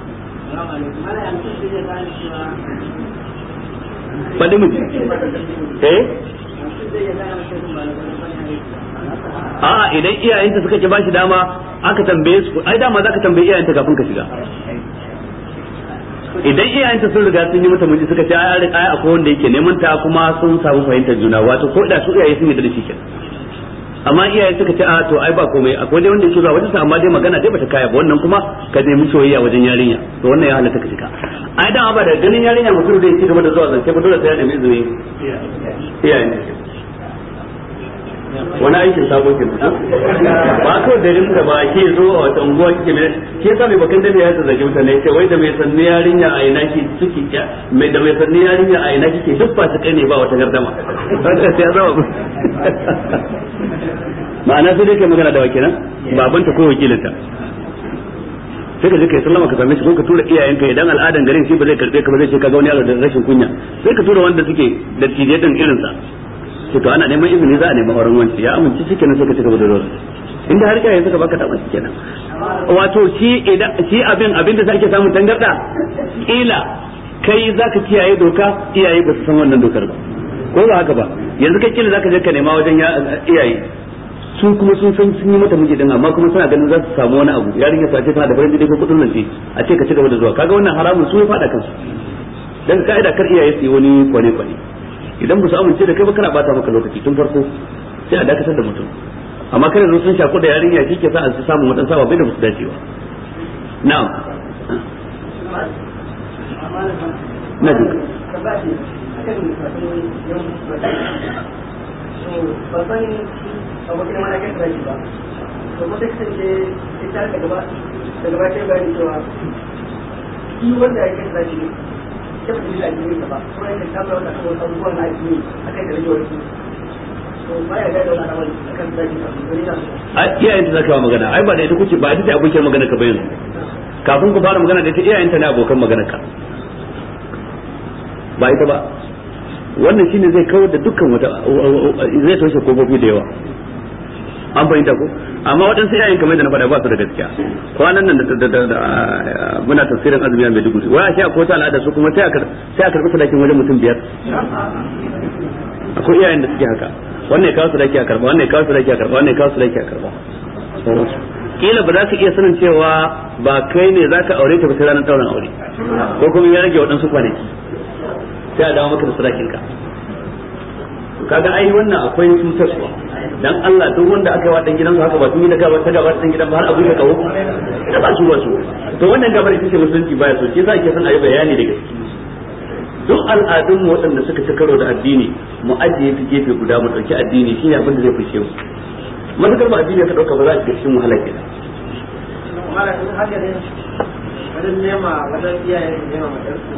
faɗi miji eh a idan iyayenta suka ki bashi dama aka tambaye su ai dama zaka tambaye iyayenta kafin ka shiga idan iyayenta sun riga sun yi mata miji suka ce ai ai akwai wanda yake neman ta kuma sun samu fahimtar juna wato ko da su iyaye sun yi da shi kenan amma iyaye suka ce a to ai ba komai akwai dai wanda yake zuwa wajen sa amma dai magana dai bata kaya ba wannan kuma ka nemi soyayya wajen yarinya to wannan ya halatta ka shiga ai dan ba da ganin yarinya mutum da yake gaba da zuwa zance ba dole sai ya nemi izini iyaye ne wani aikin sabon kin ba ko da rin da ba ke zo a wata unguwa kike ne ke sa mai bakan da ya zage mutane ce wai da mai sanni yarinya a ina ki suke mai da mai sanni yarinya a ina kike duk ba ta kai ne ba wata gardama haka sai ya zama ma'ana sai dai kai magana da wakilan babanta ko wakilinta sai ka je kai sallama ka same shi ko ka tura iyayenka idan al'adan garin shi ba zai karbe ka ba zai ce ka ga wani yaro da rashin kunya sai ka tura wanda suke da tije din irin sa sai to ana neman izini za a nemi auren wanci ya amince shikenan sai ka cika da dole inda har iyaye suka baka dama shikenan wato shi idan shi abin abin da sake samu tangarda kila kai zaka kiyaye doka iyaye ba su san wannan dokar ba ko ba haka ba yanzu kai kila zaka je ka nema wajen iyaye su kuma sun san sun yi mata miji din amma kuma suna ganin za su samu wani abu yarinya sace tana da farin jini ko kudin nan ce a ce ka ci gaba da zuwa kaga wannan haramun su ya fada kansu dan kaida kar iyaye su yi wani kwane kwane idan ba su amince da kai ba kana bata maka lokaci tun farko sai a dakatar da mutum amma kare zo sun shaku da yarinya kike sa a samu wadan sawa bai da musu dacewa na'am na duka abokin mana kai da shi ba to kuma sai kace ita ta gaba ta gaba ta bayani cewa shi wanda yake da shi ke ba da shi ne ba kuma yake ta bayar da abubuwan na shi akai da rayuwar shi to baya ga da wani akan da shi a iyayen ta zaka magana ai ba da ita kuke ba ita ce abokin magana ka bayyana kafin ku fara magana da ita iyayen ta ne abokan magana ka ba ita ba wannan shine zai kawar da dukkan wata zai toshe kofofi da yawa an fahimta ko amma waɗansu yayin kamar da na faɗa ba su da gaskiya kwanan nan da muna tafsirin azumi a Maiduguri wai ashe akwai wata al'ada su kuma sai a sai a karɓi sadakin wajen mutum biyar akwai iyayen da suke haka wannan ya kawo sadaki a karɓa wannan ya kawo sadaki a karɓa wannan ya kawo sadaki a karɓa kila ba za ka iya sanin cewa ba kai ne za ka aure ta ba sai ranar ɗaurin aure ko kuma ya rage waɗansu kwanaki sai a dawo maka da sadakin ka kaga ai wannan akwai cutarwa dan Allah duk wanda aka yi wa dan gidansu haka ba sun yi da gaba ta gaba dan gidan ba har abu ya kawo da ba su wasu to wannan gabar ita ce musulunci baya so ke za ke san ayi bayani da gaske duk al'adun mu waɗanda suka ci karo da addini mu ajiye ta gefe guda mu dauki addini shine abin da zai fice mu matakar ba addini ka dauka ba za ka cikin mu halaka malamin haka ne wajen nema wajen iyayen nema madarsu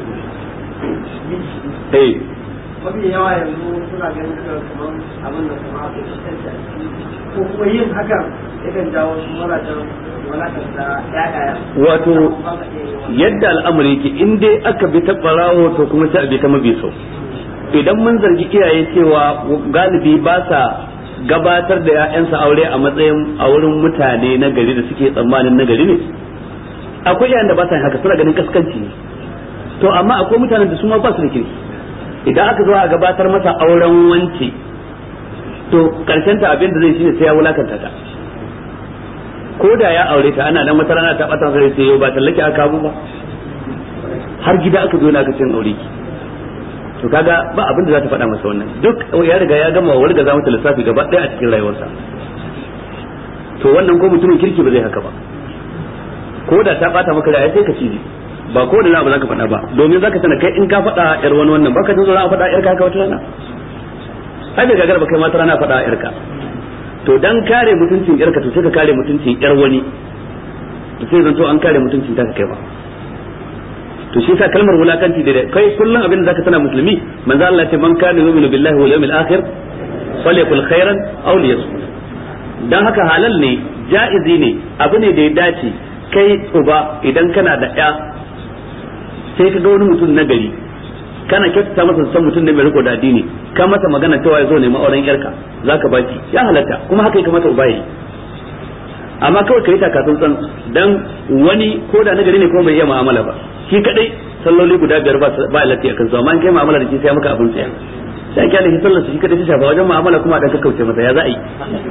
eh mafi yawa yanzu suna ganin cewa kamar abin da kuma aka kasance ko kuma yin hakan yakan jawo su maratan walakanta yaya wato yadda al'amari yake in dai aka bi ta barawo to kuma sai a bi ta mabi sau idan mun zargi iyaye cewa galibi ba sa gabatar da 'ya'yansa aure a matsayin a wurin mutane na gari da suke tsammanin na gari ne akwai yayan da ba sa yin haka suna ganin kaskanci ne to amma akwai mutanen da su ma ba su da kirki idan aka zo a gabatar masa auren wance to karshen ta abin da zai shine sai ya wulakanta ta ko da ya aure ta ana nan wata rana ta bata sai sai yau ba tallake aka kawo ba har gida aka zo na aka cin aure ki to kaga ba abin da za ta faɗa masa wannan duk ya riga ya gama warga za mata lissafi gaba ɗaya a cikin rayuwarsa to wannan ko mutumin kirki ba zai haka ba ko da ta bata maka rayuwa sai ka ci ba ko da ba za ka faɗa ba domin za ka tana kai in ka faɗa yar wani wannan baka jin za a faɗa yar ka haka wata rana ai da gagar ba kai mata rana faɗa yar ka to dan kare mutuncin yar ka to sai ka kare mutuncin yar wani to sai zanto an kare mutuncin ta kai ba to shi yasa kalmar wulakanci da kai kullun abin da zaka tana musulmi manzo Allah ya ce man kana yu'minu billahi wal yawmil akhir falyakul khairan aw liyasmut dan haka halal ne jaizi ne abu ne da ya dace kai uba idan kana da ya sai ka ga wani mutum na gari kana kyautata masa san mutum ne mai riko da addini ka masa magana cewa ya zo ne ma'auren yarka zaka baki ya halatta kuma haka ya kamata uba yi amma kawai kai ta kasan san dan wani ko da na gari ne ko bai iya mu'amala ba shi kadai salloli guda biyar ba ba lati akan su amma in kai mu'amala da shi sai maka abin tsaya sai ka da sallar shi kadai ta shafa wajen mu'amala kuma dan ka kauce masa ya za a yi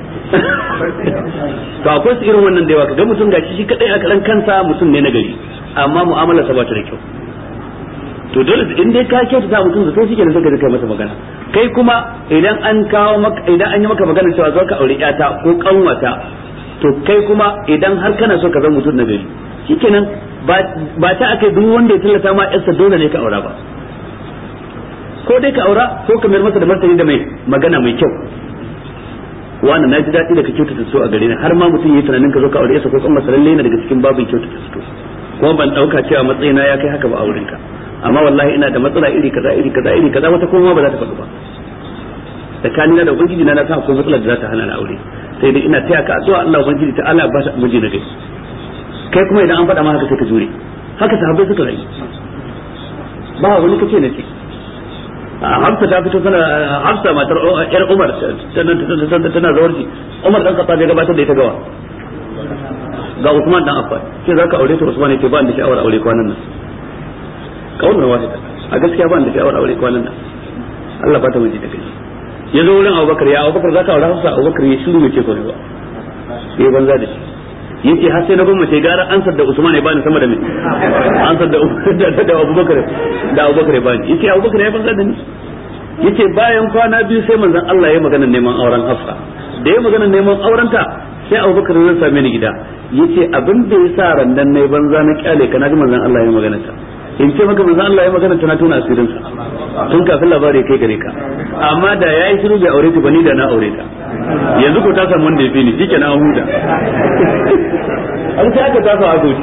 to akwai su irin wannan da yawa kaga mutum gashi shi kadai a karan kansa mutum ne na gari amma mu'amala sa ba ta da kyau to dole in dai ka kyauta ta mutum zato shike ne sai ka kai masa magana kai kuma idan an kawo maka idan an yi maka magana cewa zo ka aure yata ko kanwata to kai kuma idan har kana so ka zama mutum na gari shikenan ba ta akai duk wanda ya tallata ma yarsa dole ne ka aura ba ko dai ka aura ko ka mayar masa da martani da mai magana mai kyau wannan naji dadi da ka kyautata so a gare ni har ma mutum yayi tunanin ka zo ka aure yarsa ko kuma lalle yana daga cikin babin kyautata so kuma ban dauka cewa matsayina ya kai haka ba auren ka amma wallahi ina da matsala iri kaza iri kaza iri kaza wata kuma ba za ta faɗi ba tsakanina da ubangiji na na san akwai matsalar da za ta hana na aure sai dai ina taya ka addu'a Allah ubangiji ta Allah ba ta miji na gai kai kuma idan an faɗa ma haka sai ka jure. Haka sahabbai suka rayu ba wani kace ne ce Hafsa ta fito tana Hafsa matar yar Umar tana tana zawarci Umar dan Khattab ya gabatar da ita gawa ga Usman dan Affan sai zaka aure ta Usman yake ba da sha'awar aure kwanan nan kawai wahida a gaskiya ba da sha'awar aure kwanan nan Allah ba ta miji da kai yazo wurin Abubakar ya Abubakar zaka aure Hafsa Abubakar ya shiru ne ce ko ba sai banza da shi yace har sai na gwamnati gara ansar da Usman ya bani sama da me ansar da da Abubakar da Abubakar ya bani yace Abubakar ya banza da ni yace bayan kwana biyu sai manzon Allah ya magana neman auren Hafsa da ya magana neman aurenta sai Abubakar ya same ni gida yace abin da yasa randan nayi banza na kyale kana ji manzon Allah ya magana ta in ce maka manzon Allah ya magana ta na tona asirin sa tun kafin labari kai gare ka amma da yayi shiru bai aure ta bani da na aure ta yanzu ko ta samu wanda ya fi ni shike na huda an sai aka taso a goji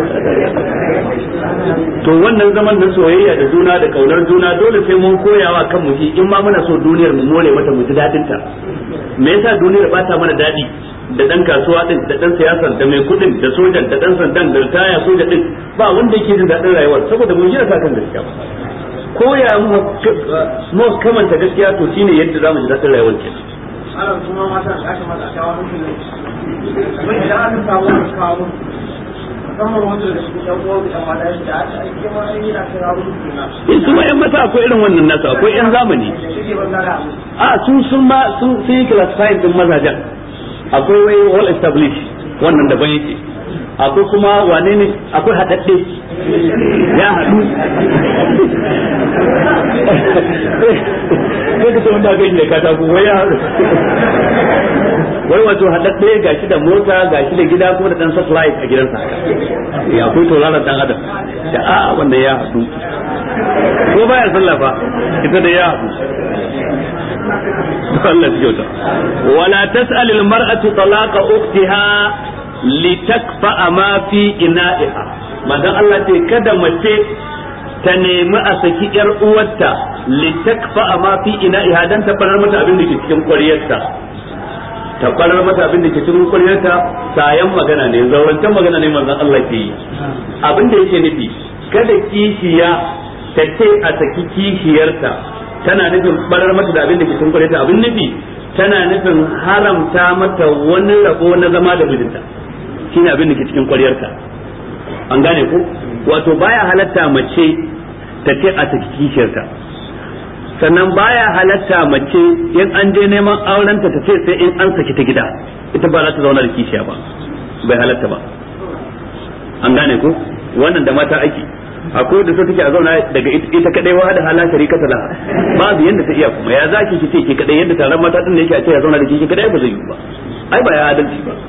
to wannan zaman na soyayya da juna da kaunar juna dole sai mun koyawa kan mu in ma muna so duniyar mu more mata mu ji dadin ta me yasa duniyar ba ta mana dadi da dan kasuwa din da dan siyasar da mai kudin da sojan da dan sandan da taya soja din ba wanda yake jin dadin rayuwar saboda mun jira kan gaskiya koya mu mu kamanta gaskiya to shine yadda zamu ji dadin rayuwar kenan ana kuma mata da aka mata kawo mutum ne kuma idan aka kawo kawo musamman wanda da su dan uwa da mata da aka aike ma an yi da kawo mutum na in su ma yan mata akwai irin wannan nasu akwai yan zamani a sun sun ma sun yi classify din mazajen akwai wai all established wannan daban yake akwai kuma wane ne akwai haɗaɗɗe ya haɗu sai ka ce wanda aka yi da katako wai ya haɗu wai wato haɗaɗɗe gashi da mota gashi da gida kuma da ɗan satellite a gidansa ya akwai tauraron ɗan adam da a wanda ya haɗu ko baya sallafa ita da ya haɗu Allah ya kyauta wala tas'al al mar'atu talaqa ukhtiha litakfa ma fi ina'iha madan Allah ce kada mace ta nemi a saki yar uwarta litakfa ma fi ina'iha dan ta farar mata abin da ke cikin ƙwaryarta ta farar mata abin da ke cikin ƙwaryarta sayan magana ne zaurantan magana ne manzon Allah ke yi abin da yake nufi kada kishiya ta ce a saki kishiyarta tana nufin barar mata da abin da ke cikin ƙwaryarta abin nufi tana nufin haramta mata wani rabo na zama da mijinta shine abin da ke cikin ƙwaryarta an gane ko wato baya halatta mace ta ce a saki kishiyarta sannan baya halatta mace in an je neman aurenta ta ce sai in an saki ta gida ita ba za ta zauna da kishiya ba bai halatta ba an gane ko wannan da mata ake akwai da so take a zauna daga ita kadai wa da hala sharika ta laha babu yanda ta iya kuma ya zaki ki ce ki kadai yadda taron mata din ne yake a ce ya zauna da ki kadai ba zai yi ba ai ba ya adalci ba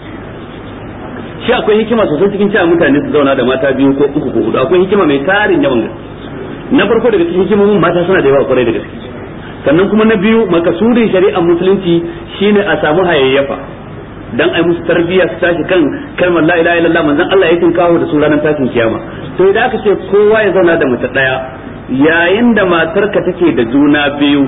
shi akwai hikima sosai cikin cewa mutane su zauna da mata biyu ko uku ko hudu akwai hikima mai tarin yawan gaske na farko daga cikin hikimomin mata suna da yawa kwarai da gaske sannan kuma na biyu makasudin shari'ar musulunci shine a samu hayayyafa dan ai musu tarbiyya su tashi kan kalmar la ilaha illallah manzon Allah ya kawo da su ranar tashin kiyama to idan aka ce kowa ya zauna da mace daya yayin da matarka take da juna biyu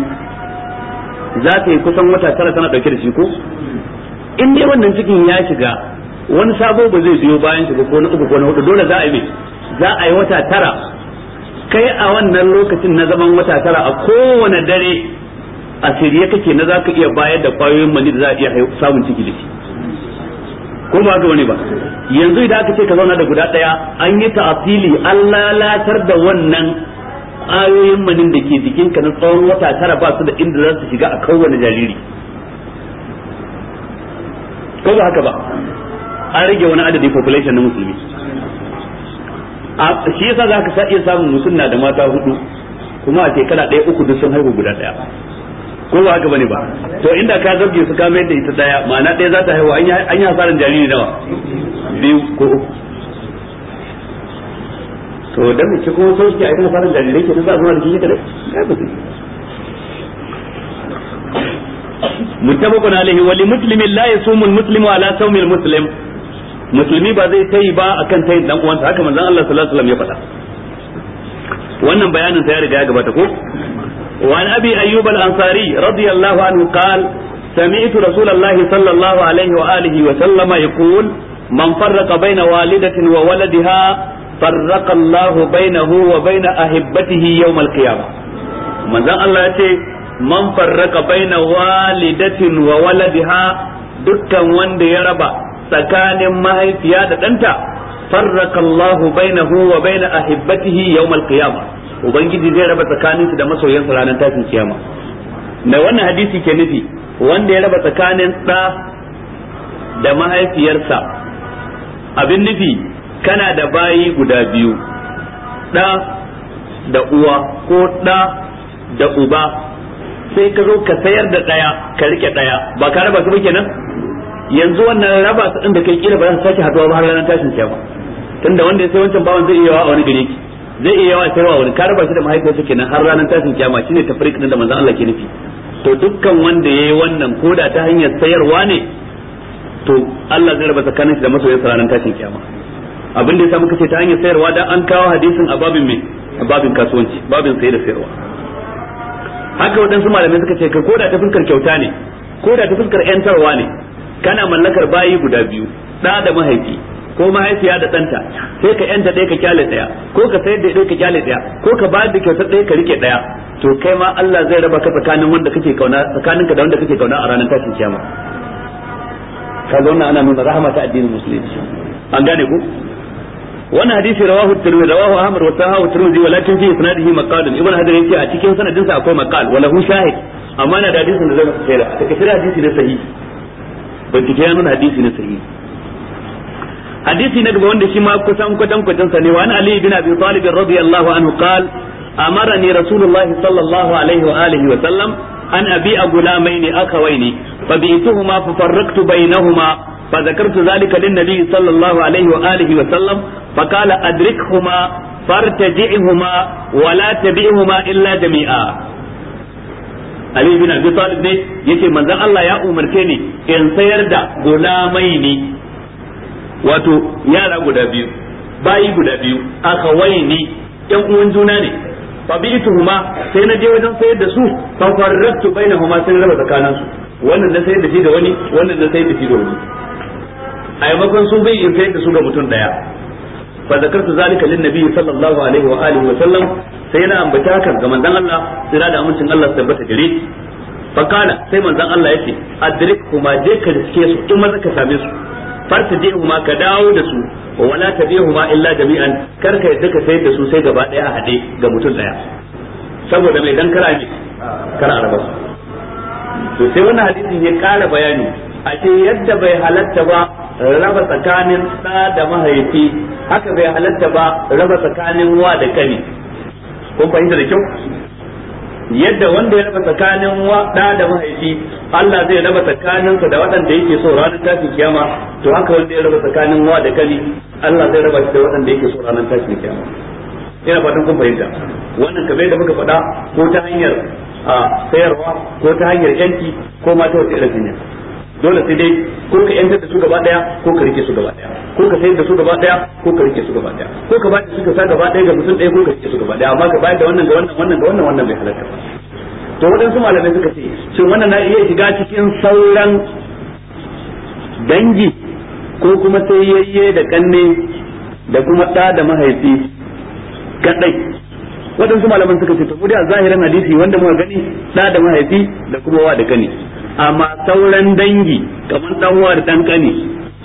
za ta yi kusan wata tara tana dauke da shi ko in dai wannan cikin ya shiga wani sabo ba zai biyo bayan shi ba ko na uku ko na hudu dole za a yi za a yi wata tara kai a wannan lokacin na zaman wata tara a kowane dare a shirye kake na za ka iya bayar da kwayoyin mani da za a iya samun ciki da shi ko ba ga wani ba yanzu idan aka ce ka zauna da guda daya an yi ta'asili an lalatar da wannan ayoyin manin da ke jikinka na tsawon wata tara ba su da inda za su shiga a kowane jariri ko ba haka ba an rage wani adadi population na musulmi shi yasa za ka iya samun musulna da mata hudu kuma a shekara ɗaya uku duk sun haihu guda ɗaya ko ba haka bane ba to inda ka zabge su ka mai da ita daya ma'ana ɗaya za ta haihu an yi hasaran jariri nawa biyu ko uku to dan mace kuma sau suke a yi hasaran jarirai ke ta za a zama da shi kadai ya fi muttafaqun alaihi wa li muslimin la yasumu al-muslimu ala sawmi al-muslim musulmi ba zai tayi ba akan tayi dan uwansa haka manzon Allah sallallahu alaihi wasallam ya faɗa wannan bayanin sa ya riga ya gabata ko وعن أبي أيوب الأنصاري رضي الله عنه قال سمعت رسول الله صلى الله عليه وآله وسلم يقول man farraqa baina walidatin wa waladiha farraqa Allahu bainahu wa baina ahibbatihi yawm al-qiyamah. manzon Allah yace man farraqa baina walidatin wa waladiha, dukkan wanda ya raba tsakanin mahaifiya da ɗanta, farraqa Allahu bainahu wa baina ahibbatihi yawm al-qiyamah, ubangiji zai raba tsakaninsu da masoyansa ranar tashin kiyama. mai wannan hadisi ke nufi wanda ya raba tsakanin ɗa da mahaifiyarsa, abin nufi kana da bayi guda biyu, ɗa da uwa ko ɗa da uba, sai ka zo ka sayar da ɗaya ka rike ɗaya, ba ka raba su ba kenan. yanzu wannan raba su ɗin da kai kila ba za su sake haɗuwa ba har ranar tashin kiyama, tunda wanda ya sai wancan bawan zai iya yawa a wani gare ki, zai iya yawa sayarwa wani, ka raba shi da mahaifiyarsa kenan har ranar tashin kiyama. Shine tafriq din da manzon Allah ke nufi. to dukkan wanda yayi wannan koda ta hanyar sayarwa ne, to Allah zai raba tsakanin shi da masoyansa ranar tashin kiyama. abin da yasa muka ce ta hanyar sayarwa da an kawo hadisin a babin me a babin kasuwanci, babin sayar da sayarwa. haka waɗansu malamai suka ce ka koda ta fuskar kyauta ne, koda ta fuskar yantarwa ne, kana mallakar bayi guda biyu, ɗa da mahaifi ko mahaifiya da ɗanta, sai ka yanta ɗaya ka kyale ɗaya, ko ka sayar da ɗaya ka kyale ɗaya, ko ka bayar da kyautar ɗaya ka rike ɗaya, to kai ma Allah zai raba ka tsakanin wanda kake kauna, tsakaninka da wanda kake kauna a ranar tashin kiyama. kaga wannan ana nuna rahama ta addinin musulunci. an gane ku wannan hadisi rawahu tirmidhi rawahu ahmad wa sahahu tirmidhi walakin fi isnadihi maqal. ibn hadar yace a cikin sanadin sa akwai maqal wala hu shahid, amma na da hadisin da zai masa shaida, a take hadisi ne sahihi, bincike ya nuna hadisi ne sahihi. hadisi na gaba wanda shi ma kusan kwatan kwatan sa ne, wa an ali bin abi talib radiyallahu anhu qala amarani rasulullah sallallahu alaihi wa alihi wa sallam an abi'a gulamaini akhawaini fabi'tuhuma fafarraqtu bainahuma فذكرت ذلك للنبي صلى الله عليه وآله وسلم فقال أدركهما فارتجعهما ولا تبعهما إلا جميعا. Ali bin Abi Talib ne yace manzon Allah ya umarce ni in sayar da gulamaini, wato yara guda biyu, bayi guda biyu, akhawaini yan uwan juna ne, fa bi'tuhuma sai na je wajen sayar da su, fa farraqtu bainahuma sai raba tsakaninsu, wannan na sayar da shi da wani, wannan na sayar da shi da wani, a yamakon su bai in sayar da su ga mutum daya. fa zakartu zalika lin nabi sallallahu alaihi wa alihi wa sallam, sai na ambata hakan ga manzon Allah tsira da amincin Allah su tabbata gare shi. fa kana sai manzon Allah yace adrikhuma je ka riske su in maza ka same su, fartajihuma ka dawo da su, wa wala tabihuma illa jami'an, kar ka yadda ka sayar da su sai gaba daya a hade ga mutum daya, saboda mai dan kara ne kar a raba su. to sai wannan hadisin ya kara bayani a ce yadda bai halatta ba raba tsakanin ɗa da mahaifi, haka bai halatta ba raba tsakanin wa da kani. kun fahimta da kyau? yadda wanda ya raba tsakanin wa ɗa da mahaifi, Allah zai raba tsakaninsa da waɗanda yake so ranar tashin kiyama, to haka wanda ya raba tsakanin wa da kani, Allah zai raba shi da waɗanda yake so ranar tashin kiyama. ina fatan kun fahimta. wannan kamar da muka faɗa, ko ta hanyar sayarwa, ko ta hanyar yanki, ko ma ta wata irin hanya, dole sai dai ko ka yantar da su gaba daya ko ka rike su gaba daya, ko ka sayar da su gaba daya ko ka rike su gaba daya, ko ka bada su ka sa gaba daya ga mutum daya ko ka rike su gaba daya, amma ka bayar da wannan ga wannan wannan ga wannan wannan bai halatta ba. to waɗansu malamai suka ce shin wannan na iya shiga cikin sauran dangi ko kuma sai yayye da kanne da kuma ɗa da mahaifi kadai. waɗansu malaman suka ce to mu da zahirin hadisi wanda muka gani ɗa da mahaifi da kuma wa da kani, amma sauran dangi kamar dan uwa da dan kani,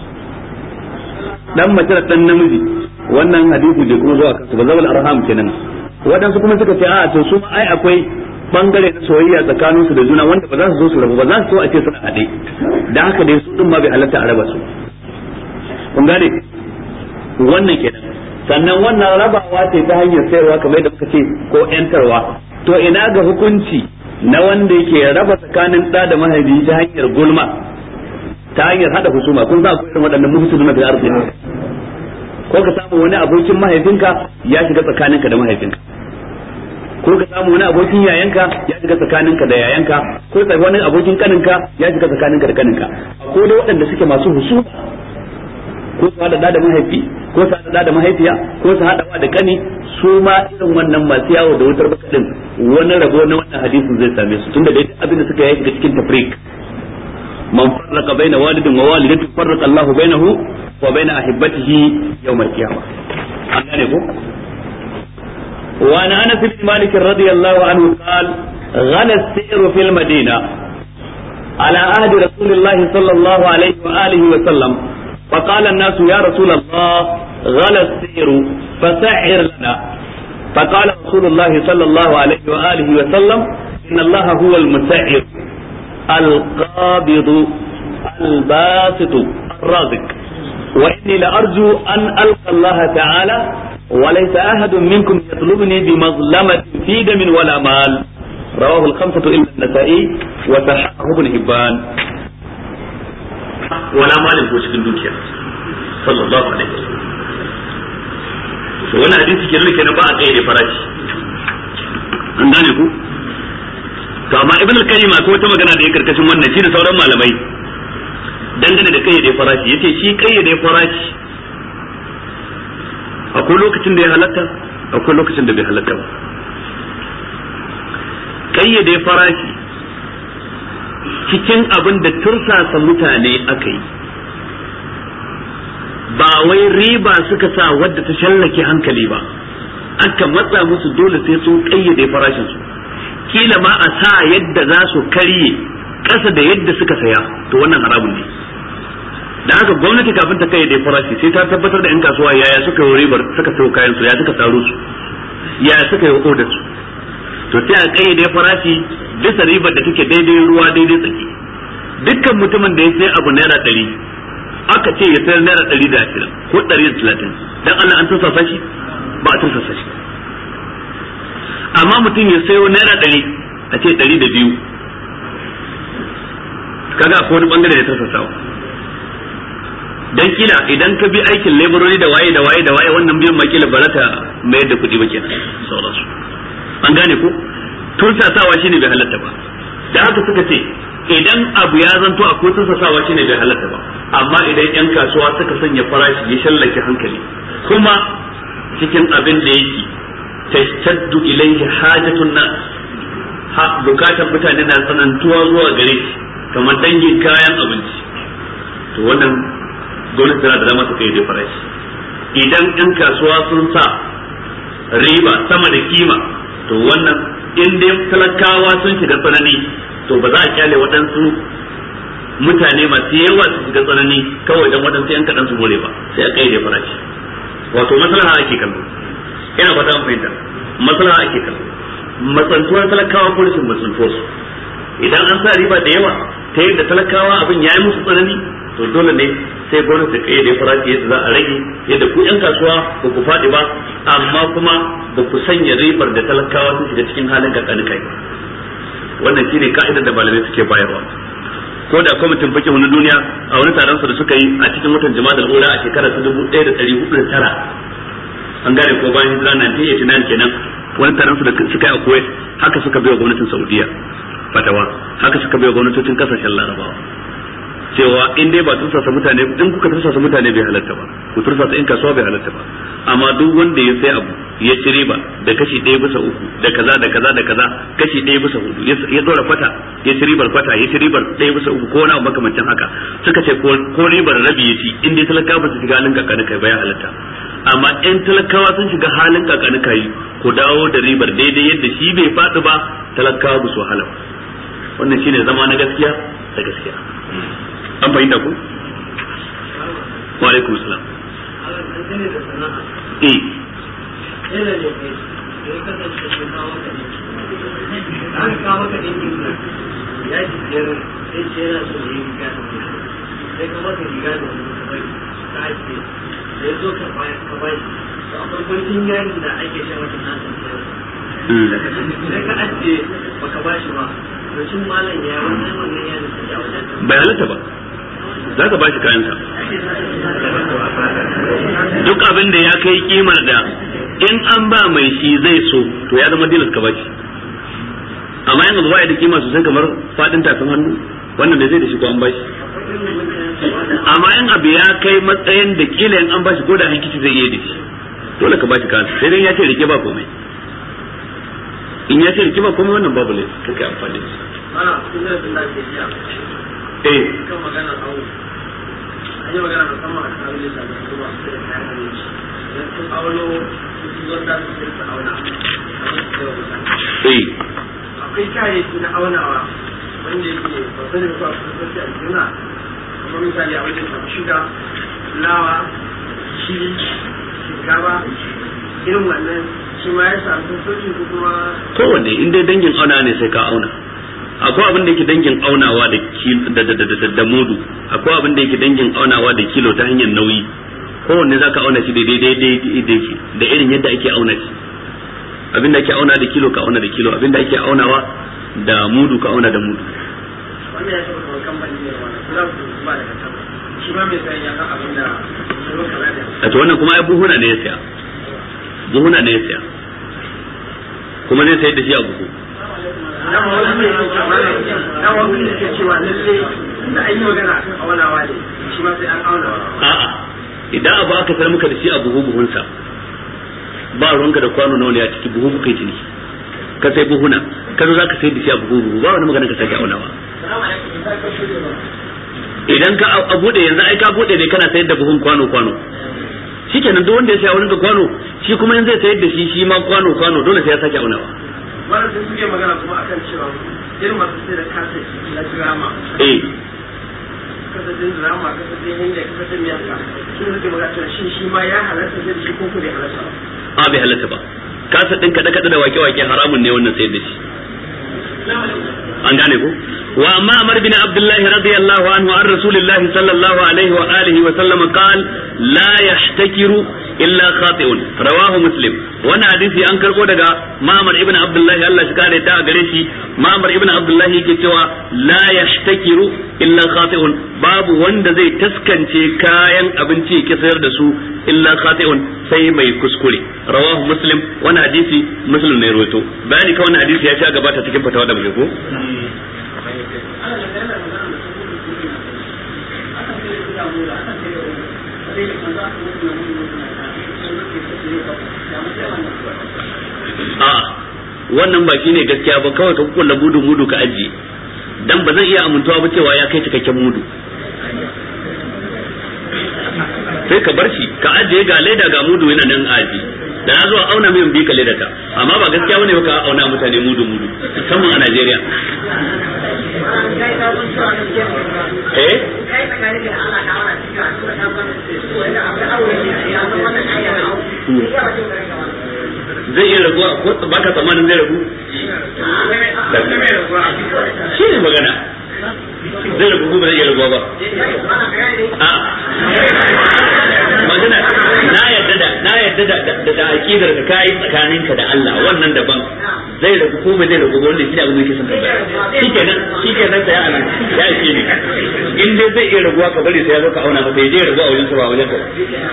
dan mace da dan namiji, wannan hadisi da kuma zuwa kansu ba zawal arham kenan. waɗansu kuma suka ce a to su ma ai akwai bangare na soyayya tsakanin su da juna wanda ba za su zo su rabu ba, za su so a ce suna haɗe, da haka dai su din ma bai halatta a raba su. kun gane wannan kenan. sannan wannan rabawa ce ta hanyar sayarwa kamar yadda muka ce ko yantarwa. to ina ga hukunci na wanda yake raba tsakanin ɗa da mahaifi ta hanyar gulma, ta hanyar hada husuma. kun za ku irin waɗannan muhsinu da arziki, ko ka samu wani abokin mahaifinka ya shiga tsakaninka da mahaifinka, ko ka samu wani abokin yayanka ya shiga tsakaninka da yayanka, ko sai wani abokin kaninka ya shiga tsakaninka da kaninka. ko dai waɗanda suke masu husuma, ko su hada da mahaifi, ko su hada da mahaifiya, ko su hada da kani, su ma irin wannan masu yawo da wutar baka din wani rabo na wannan hadisin zai same su, tunda dai abin da suka yi daga cikin tafrik. man farraqa baina walidin wa walidatin farraqa Allahu bainahu wa baina ahibbatihi yawm al-qiyamah an gane ko wa ana Anas bin Malik radiyallahu anhu qala ghala as-sayr fi al-Madina ala ahdi Rasulillah sallallahu alayhi wa alihi wa sallam فقال الناس يا رسول الله غلا السير فسعر لنا فقال رسول الله صلى الله عليه وآله وسلم إن الله هو المسعر القابض الباسط الرازق وإني لأرجو أن ألقى الله تعالى وليس أحد منكم يطلبني بمظلمة في دم ولا مال رواه الخمسة إلا النسائي وصححه ابن حبان ولا مال ko cikin dukiya sallallahu alaihi wasallam to wannan hadisi kenan kenan ba a kai da farashi an gane ku to amma ibn al-qayyim ko wata magana da ya karkashin wannan shi da sauran malamai dangane da kai da farashi yace shi kai da farashi akwai lokacin da ya halatta akwai lokacin da bai halatta ba kai da farashi cikin abin da tursasa mutane aka yi ba wai riba suka sa wadda ta shallake hankali ba aka matsa musu dole sai sun kayyade farashin su kila ma a sa yadda za su karye kasa da yadda suka saya to wannan haramun ne da haka gwamnati kafin ta kayyade farashi sai ta tabbatar da yan kasuwa yaya suka yi ribar suka sayo kayan su ya suka saro su yaya suka yi odar su to sai a kayyade farashi bisa ribar da take daidai ruwa daidai tsaki dukkan mutumin da ya sai abu naira ɗari aka ce ya sayar naira ɗari da ashirin ko ɗari da talatin dan Allah an tursasa shi ba a tursasa shi amma mutum ya sayo naira ɗari a ce ɗari da biyu kaga akwai wani bangare da tursasawa dan kila idan ka bi aikin laborori da waye da waye da waye wannan biyan makila ba za ta mayar da kuɗi ba kenan sauransu an gane ko tursasawa shine bai halatta ba da haka suka ce idan abu ya zanto akwai tursasawa shine bai halatta ba amma idan yan kasuwa suka sanya farashi ya shallake hankali kuma cikin abin da yake tashtaddu ilayhi hajatun nas ha bukatar mutane na tsanantuwa zuwa gare shi kamar dangin kayan abinci to wannan gwamnati tana da dama ta kai da farashi idan yan kasuwa sun sa riba sama da kima to wannan in dai talakawa sun shiga tsanani to ba za a kyale waɗansu mutane masu yawa su shiga tsanani kawai dan waɗansu yan kaɗan su more ba sai a kai da farashi wato maslaha ake kallo ina fata an fahimta maslaha ake kallo matsantuwar talakawa ko rashin matsantuwar su idan an sa riba da yawa ta yadda talakawa abin ya yi musu tsanani to dole ne sai gwamnati ta kai da farashi yadda za a rage yadda ku yan kasuwa ba ku faɗi ba amma kuma ba ku sanya ribar da talakawa su shiga cikin halin kakani kai wannan shine ka'idar da malamai suke bayarwa ko da kwamitin fiqh na duniya a wani taron su da suka yi a cikin watan Jumada al-Ula a shekarar ta dubu ɗaya da ɗari hudu da tara an gane ko bayan hijira nineteen eighty-nine kenan wani taron su da suka yi a Kuwait haka suka bai wa gwamnatin Saudiya fatawa haka suka bai wa gwamnatocin kasashen Larabawa cewa in dai ba tursasa mutane in kuka tursasa mutane bai halatta ba ku tursasa in kasuwa bai halatta ba amma duk wanda ya sai abu ya ci riba da kashi ɗaya bisa uku da kaza da kaza da kaza kashi ɗaya bisa hudu ya dora kwata ya ci ribar kwata ya ci ribar ɗaya bisa uku ko wani abu makamancin haka suka ce ko ribar rabi ya ci in dai talakawa ba su shiga halin kakani kai ba ya halatta amma in talakawa sun shiga halin kakani kai ku dawo da ribar daidai yadda shi bai faɗi ba talakawa ba su wahala wannan shine zama na gaskiya da gaskiya an fahimta ku wa alaikum salam eh yana da kai sai ka tafi ka kawo ka ne an kawo ka ne ya ji jira sai jira su ne ga sai ka maka riga da kai ka ce sai zo ka bai ka bai to akwai gurbin yarin da ake shan wata nasan sai ka aje baka bashi ba to shin malam ya wannan wannan yarin sai ya wajen bai halatta ba za ka bashi kayansa duk abin da ya kai kimar da in an ba mai shi zai so to ya zama dilas ka bashi amma yanzu ba ya da kima sosai kamar fadin tafin hannu wannan bai zai da shi ko an bashi amma in abu ya kai matsayin da kila in an bashi ko da hankici zai iya da shi dole ka bashi kayansa sai dai ya ce rike ba komai in ya ce rike ba komai wannan babu laifi kake amfani da shi eh kan magana aure an yi magana musamman a kan abin da ya shafi kuma su da kayan abinci don sun auno su zo da su sai su auna abin su kai wa mutane. Akwai kayayyaki na aunawa wanda yake babban da kuwa sun sassi a juna kamar misali a wajen shafi shuga, fulawa, shiri, shinkafa, irin wannan shi ma ya samu sauki ko kuma. Kowanne in dai dangin auna ne sai ka auna. Akwai abin da yake dangin aunawa da da da da da mudu, akwai abin da yake dangin aunawa da kilo ta hanyar nauyi. Kowanne zaka auna shi daidai daidai daidai da irin yadda ake auna shi. Abin da ake auna da kilo ka auna da kilo, abin da ake aunawa da mudu ka auna da mudu. Wannan ya saba kamar kamfani ne wannan kula da ba daga sama. Shi ma mai sayan ya san abin da ya kala da. A to wannan kuma ai buhuna ne ya saya. Buhuna ne ya saya. Kuma zai sayar da shi a buhu. Dama wasu ne ke cewa lalle da an yi magana akan aunawa ne shi ma sai an auna. A'a idan abu aka sayar muka da shi a buhu buhunsa ba ruwanka da kwano nawa ne a ciki buhu kai ciki ka sai buhuna ka zo zaka sayar da shi a buhu buhu ba wani magana ka sake aunawa. Idan ka a bude yanzu ai ka bude ne kana sayar da buhun kwano kwano shikenan duk wanda ya saya wurin ka kwano shi kuma yanzu zai sayar da shi shi ma kwano kwano dole sai ya sake aunawa. Wannan sun suke magana kuma akan cewa irin masu sai da kasa na drama. Eh. Kasashen drama, kasashen hinda, kasashen miyaka. Sun suke magana cewa shi shi ma ya halatta sai da shi ko ko bai halatta ba. A bai halatta ba. Kasa din kada kada da wake wake haramun ne wannan sayar da shi. An gane ko? Wa amma Amr bin Abdullah radiyallahu anhu an Rasulullah sallallahu alaihi wa alihi wa sallam qala la yahtakiru illa khati'un rawahu Muslim. Wannan hadisi an karbo daga Ma'mar ibn Abdullah Allah shi kare ta gare shi. Ma'mar ibn Abdullah yake cewa la yahtakiru illa khati'un babu wanda zai taskance kayan abinci ke sayar da su illa khati'un sai mai kuskure. Rawahu Muslim. Wannan hadisi Muslim ne rawaito. Bayani ka wannan hadisi ya sha gabata cikin fatawa da muke ko? a wannan ba shine gaskiya ba kawai ka kulla mudu mudu ka ajiye dan ba zan iya amintuwa ba cewa ya kai cikakken mudu sai ka bar shi ka ajiye ga leda ga mudu yana nan aji da na zuwa auna min bi ka leda ta amma ba gaskiya bane ba ka auna mutane mudu mudu musamman a Najeriya eh zai iya raguwa ko baka tsammanin zai ragu shi ne magana zai ragu ko ba zai iya raguwa ba a magana na yadda da na yadda da da aqidar ka kai tsakaninka da Allah wannan daban zai ragu ko ba zai ragu ba wanda shi ne abin da yake son tambaya shikenan shikenan sai anan ya ce ne in dai zai iya raguwa ka bari sai ya zo ka auna masa ya je raguwa wajen sa ba wajen ka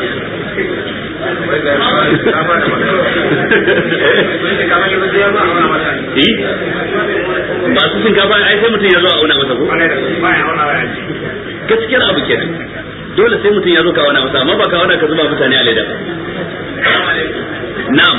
masu shinkafa ai sai mutum ya zo a auna masa ko gaskiyar abu kenan dole sai mutum ya zo ka auna masa amma ba ka auna ka zuba mutane a leda na'am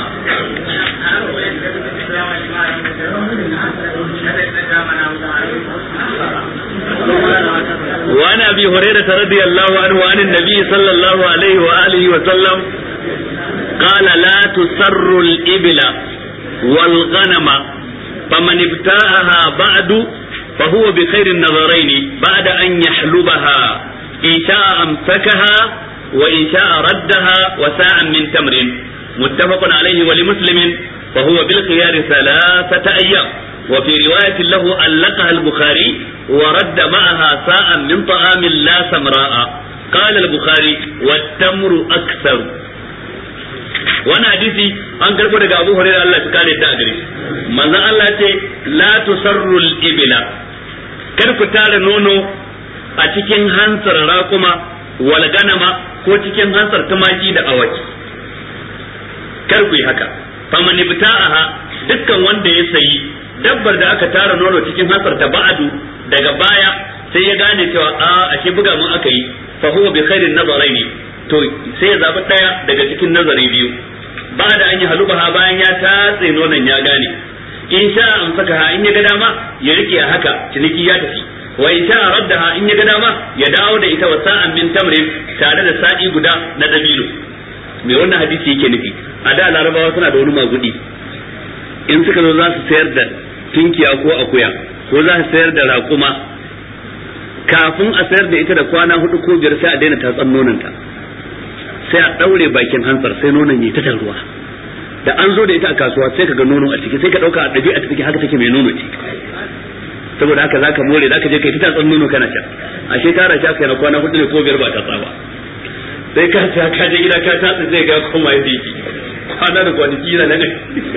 وعن ابي هريره رضي الله عنه عن النبي صلى الله عليه واله وسلم قال لا تسر الابل والغنم فمن ابتاعها بعد فهو بخير النظرين بعد ان يحلبها ان شاء امسكها وان شاء ردها وساعا من تمر متفق عليه ولمسلم فهو بالخيار ثلاثه ايام وفي رواية له علقها البخاري ورد معها ساعة من طعام لا سمراء قال البخاري والتمر أكثر وانا حديثي an karbo daga Abu Hurairah Allah ya kare ta gare manzon Allah ce la tusarru al-ibla kar ku tare nono a cikin hansar raƙuma wal ganama ko cikin hansar tumaki da awaki kar ku yi haka faman ibta'aha dukkan wanda ya sayi dabbar da aka tara nono cikin hansar ta ba'adu daga baya sai ya gane cewa a ashe buga mun aka yi fa huwa bi khairin nazaraini to sai ya zabi daya daga cikin nazari biyu ba da an yi halubaha bayan ya tatse nonon ya gane in sha an saka ha in ya ga dama ya rike haka ciniki ya tafi wa in sha'a raddaha in ya ga dama ya dawo da ita wa sa'an min tamrin tare da sa'i guda na dabino. Me wannan hadisi yake nufi? A da Larabawa suna da wani magudi, in suka zo za su sayar da tunkiya ko akuya ko za su sayar da raƙuma, kafin a sayar da ita da kwana hudu ko biyar sai a daina tatsan nonanta, sai a daure bakin hantsar sai nonon ya ta ruwa. Da an zo da ita a kasuwa sai ka ga nono a ciki, sai ka dauka a dabi'a ta take haka take mai nono ce. Saboda haka zaka more zaka je kai ta tatsan nono kana sha, ashe tara sha kai na kwana hudu ne ko biyar ba ta tsaba. Sai ka ta ka je gida ka tatsa zai ga kuma yayi yake kwana da kwanaki yana nan.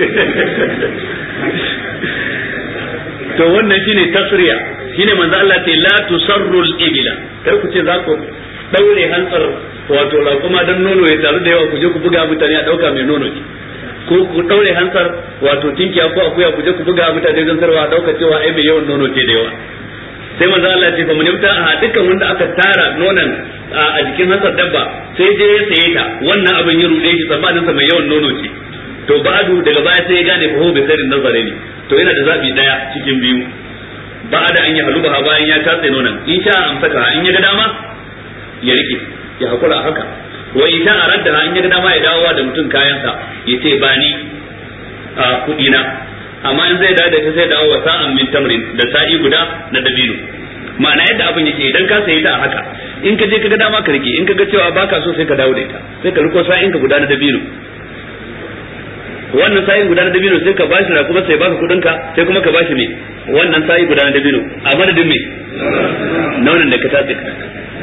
To wannan shine tasriya, shine manzo Allah ce la tusarrul ibila, kar ku ce za ku daure hantsar wato la kuma dan nono ya taru da yawa ku je ku buga mutane a dauka mai nono ce, ko ku daure hantsar wato tinkiya ko akuya ku je ku buga mutane dan sarwa a dauka cewa ai mai yawan nono ce da yawa. Sai manzo Allah ce fa mun yamta a dukkan wanda aka tara nonon a jikin hantsar dabba sai je ya saye ta, wannan abin ya rude shi tsammanin sa mai yawan nono ce, to ba'du daga baya sai ya gane fa ho bi sirrin nazare ne, to yana da zabi daya cikin biyu. Ba'da an yi haluba bayan ya tatse nonon, in sha amsaka in ya ga dama ya rike ya hakura a haka, wa in sha aradda in ya ga dama ya dawowa da mutum kayansa ya ce ba ni a kudi na, amma in zai dawo da ita sai dawo wa sa'an min tamrin da sa'i guda na dabino. Ma'ana yadda abin yake, idan ka sayi ta a haka, in ka je ka ga dama ka rike, in ka ga cewa baka so sai ka dawo da ita, sai ka riko sa'in ka guda na dabino. Wannan sa'in guda na dabino sai ka bashi ra kuma sai baka kudin ka, sai kuma ka bashi me wannan sa'i guda na dabino a madadin me nonon da ka tatse ka.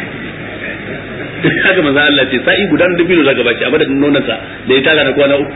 Haka manzo Allah ce sa'i guda na dabino zaka bashi a madadin nonon sa da ya tara na kwana uku.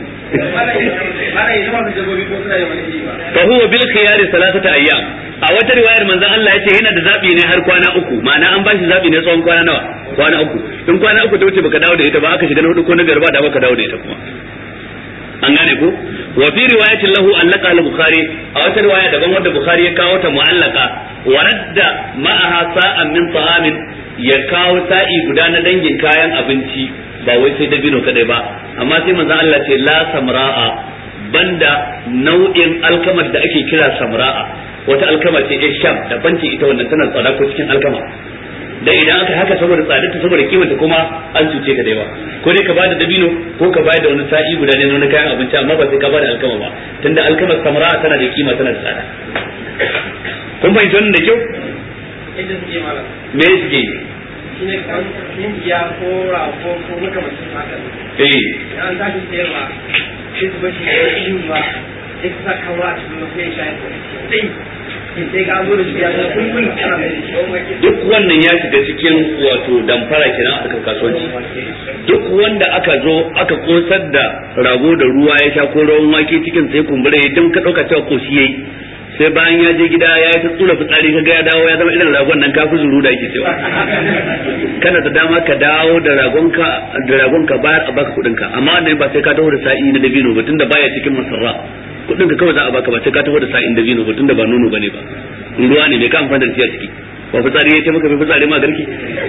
Fa huwa bil khiyari salasata ayyam. A wata riwayar manzo Allah yace yana da zabi ne har kwana uku, ma'ana an bashi zabi ne tsawon kwana nawa? Kwana uku. In kwana uku ta wuce baka dawo da ita ba, aka shiga na hudu ko na biyar ba da baka dawo da ita kuma. An gane ko? Wa fi riwayatin lahu allaka al-Bukhari, a wata riwaya daban wanda Bukhari ya kawo ta mu'allaka, wa radda ma'aha sa'an min ta'amin, ya kawo sa'i guda na dangin kayan abinci, ba wai sai dabino kadai ba, amma sai manzo Allah ce la samra'a, banda nau'in alkamar da ake kira samra'a, wata alkama ce ya sham da banci ita wannan tana tsada ko cikin alkama. Da idan aka haka saboda tsadarta saboda kimanta kuma an cuce ka da yawa, ko dai ka bada dabino ko ka bada wani sa'i guda ne na kayan abinci, amma ba sai ka bada alkama ba, tunda alkamar samra tana da kima tana da tsada. Kun fahimci wannan da kyau? Idan suke malam me suke yi? shine kan indiya ko rafo ko makamancin haka. Eh an tashi sayarwa sai su bashi da yin ba sai su saka wa a cikin sai shayi sai sai ga zo da shi ya kullum ana mai shi. Duk wannan ya shiga cikin wato damfara kenan a kasuwanci. Duk wanda aka zo aka kosar da rago da ruwa ya sha ko rawan wake cikin sai kumbura ya dinka dauka cewa ko shi yayi, sai bayan ya je gida ya yi ta tsura fitsari kaga ya dawo ya zama irin ragon nan kafin zuru da yake cewa kana da dama ka dawo da ragon ka da ragon ka bayar a baka kudin ka, amma wannan ba sai ka taho da sa'i na dabino ba tunda baya cikin masarra, kudin ka kawai za a baka ba sai ka taho da sa'in dabino ba tunda ba nono bane ba, ruwa ne mai ka amfani da shi a ciki. Ba fitsari ya ce maka bai fitsari ma garki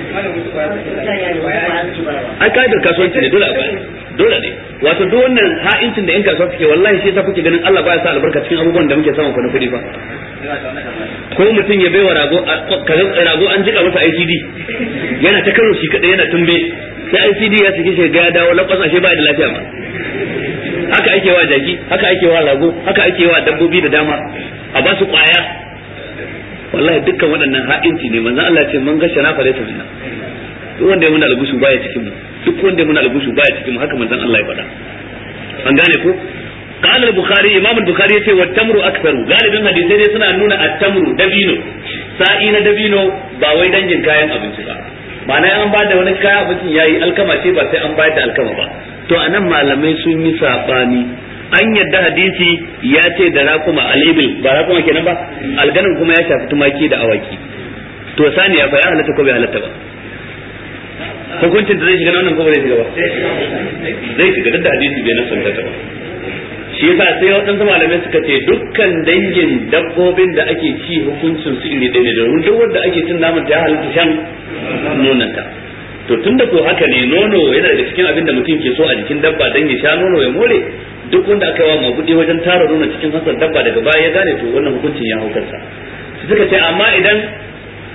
ai kaidar kasuwanci ne dole a bayar, dole ne. Wato duk wannan ha'incin da yan kasuwa suke, wallahi shi yasa kuke ganin Allah baya sa albarka cikin abubuwan da muke samu ku na kuɗi fa. Ko mutum ya baiwa rago rago an jika masa I C D yana ta karo shi kadai yana tumbe, sai I C D ya sake shi ga ya dawo lakwasa shi ba da lafiya ma. Haka ake wa jaki, haka ake wa rago, haka ake wa dabbobi da dama, a ba su kwaya. Wallahi dukkan waɗannan ha'inci ne, manzon Allah ce man gasha na fa laysa minna. Duk wanda ya muna algushu baya cikin mu, duk wanda ya muna algushu baya cikin mu, haka manzon Allah ya faɗa. An gane ko? Qala al-Bukhari, Imam al-Bukhari yace wa tamru aktharu, galibin hadisai ne suna nuna at-tamru dabino, sa'i na dabino ba wai dangin kayan abinci ba. Ma'ana an ba da wani kayan abincin yayi alkama ce ba sai an bayar da alkama ba. To anan malamai sun yi sabani. An yadda hadisi ya ce da rakuma al-ibil, ba rakuma kenan ba, alganin kuma ya shafi tumaki da awaki. To saniya fa ya halatta ko bai halatta ba? Hukuncin da zai shiga nan ko bai shiga ba? Zai shiga da hadisi bai nan santa ba. Shi yasa sai waɗansu malamai suka ce dukkan dangin dabbobin da ake ci hukuncin su iri ɗaya ne, da duk wanda ake cin naman ta ya halatta shan nonanta. To tunda ko haka ne, nono yana daga cikin abin da mutum ke so a jikin dabba dan ya sha nono ya more, duk wanda aka yawa magudi wajen tara nono cikin hasar dabba daga baya ya gane to wannan hukuncin ya haukarsa. Su suka ce amma idan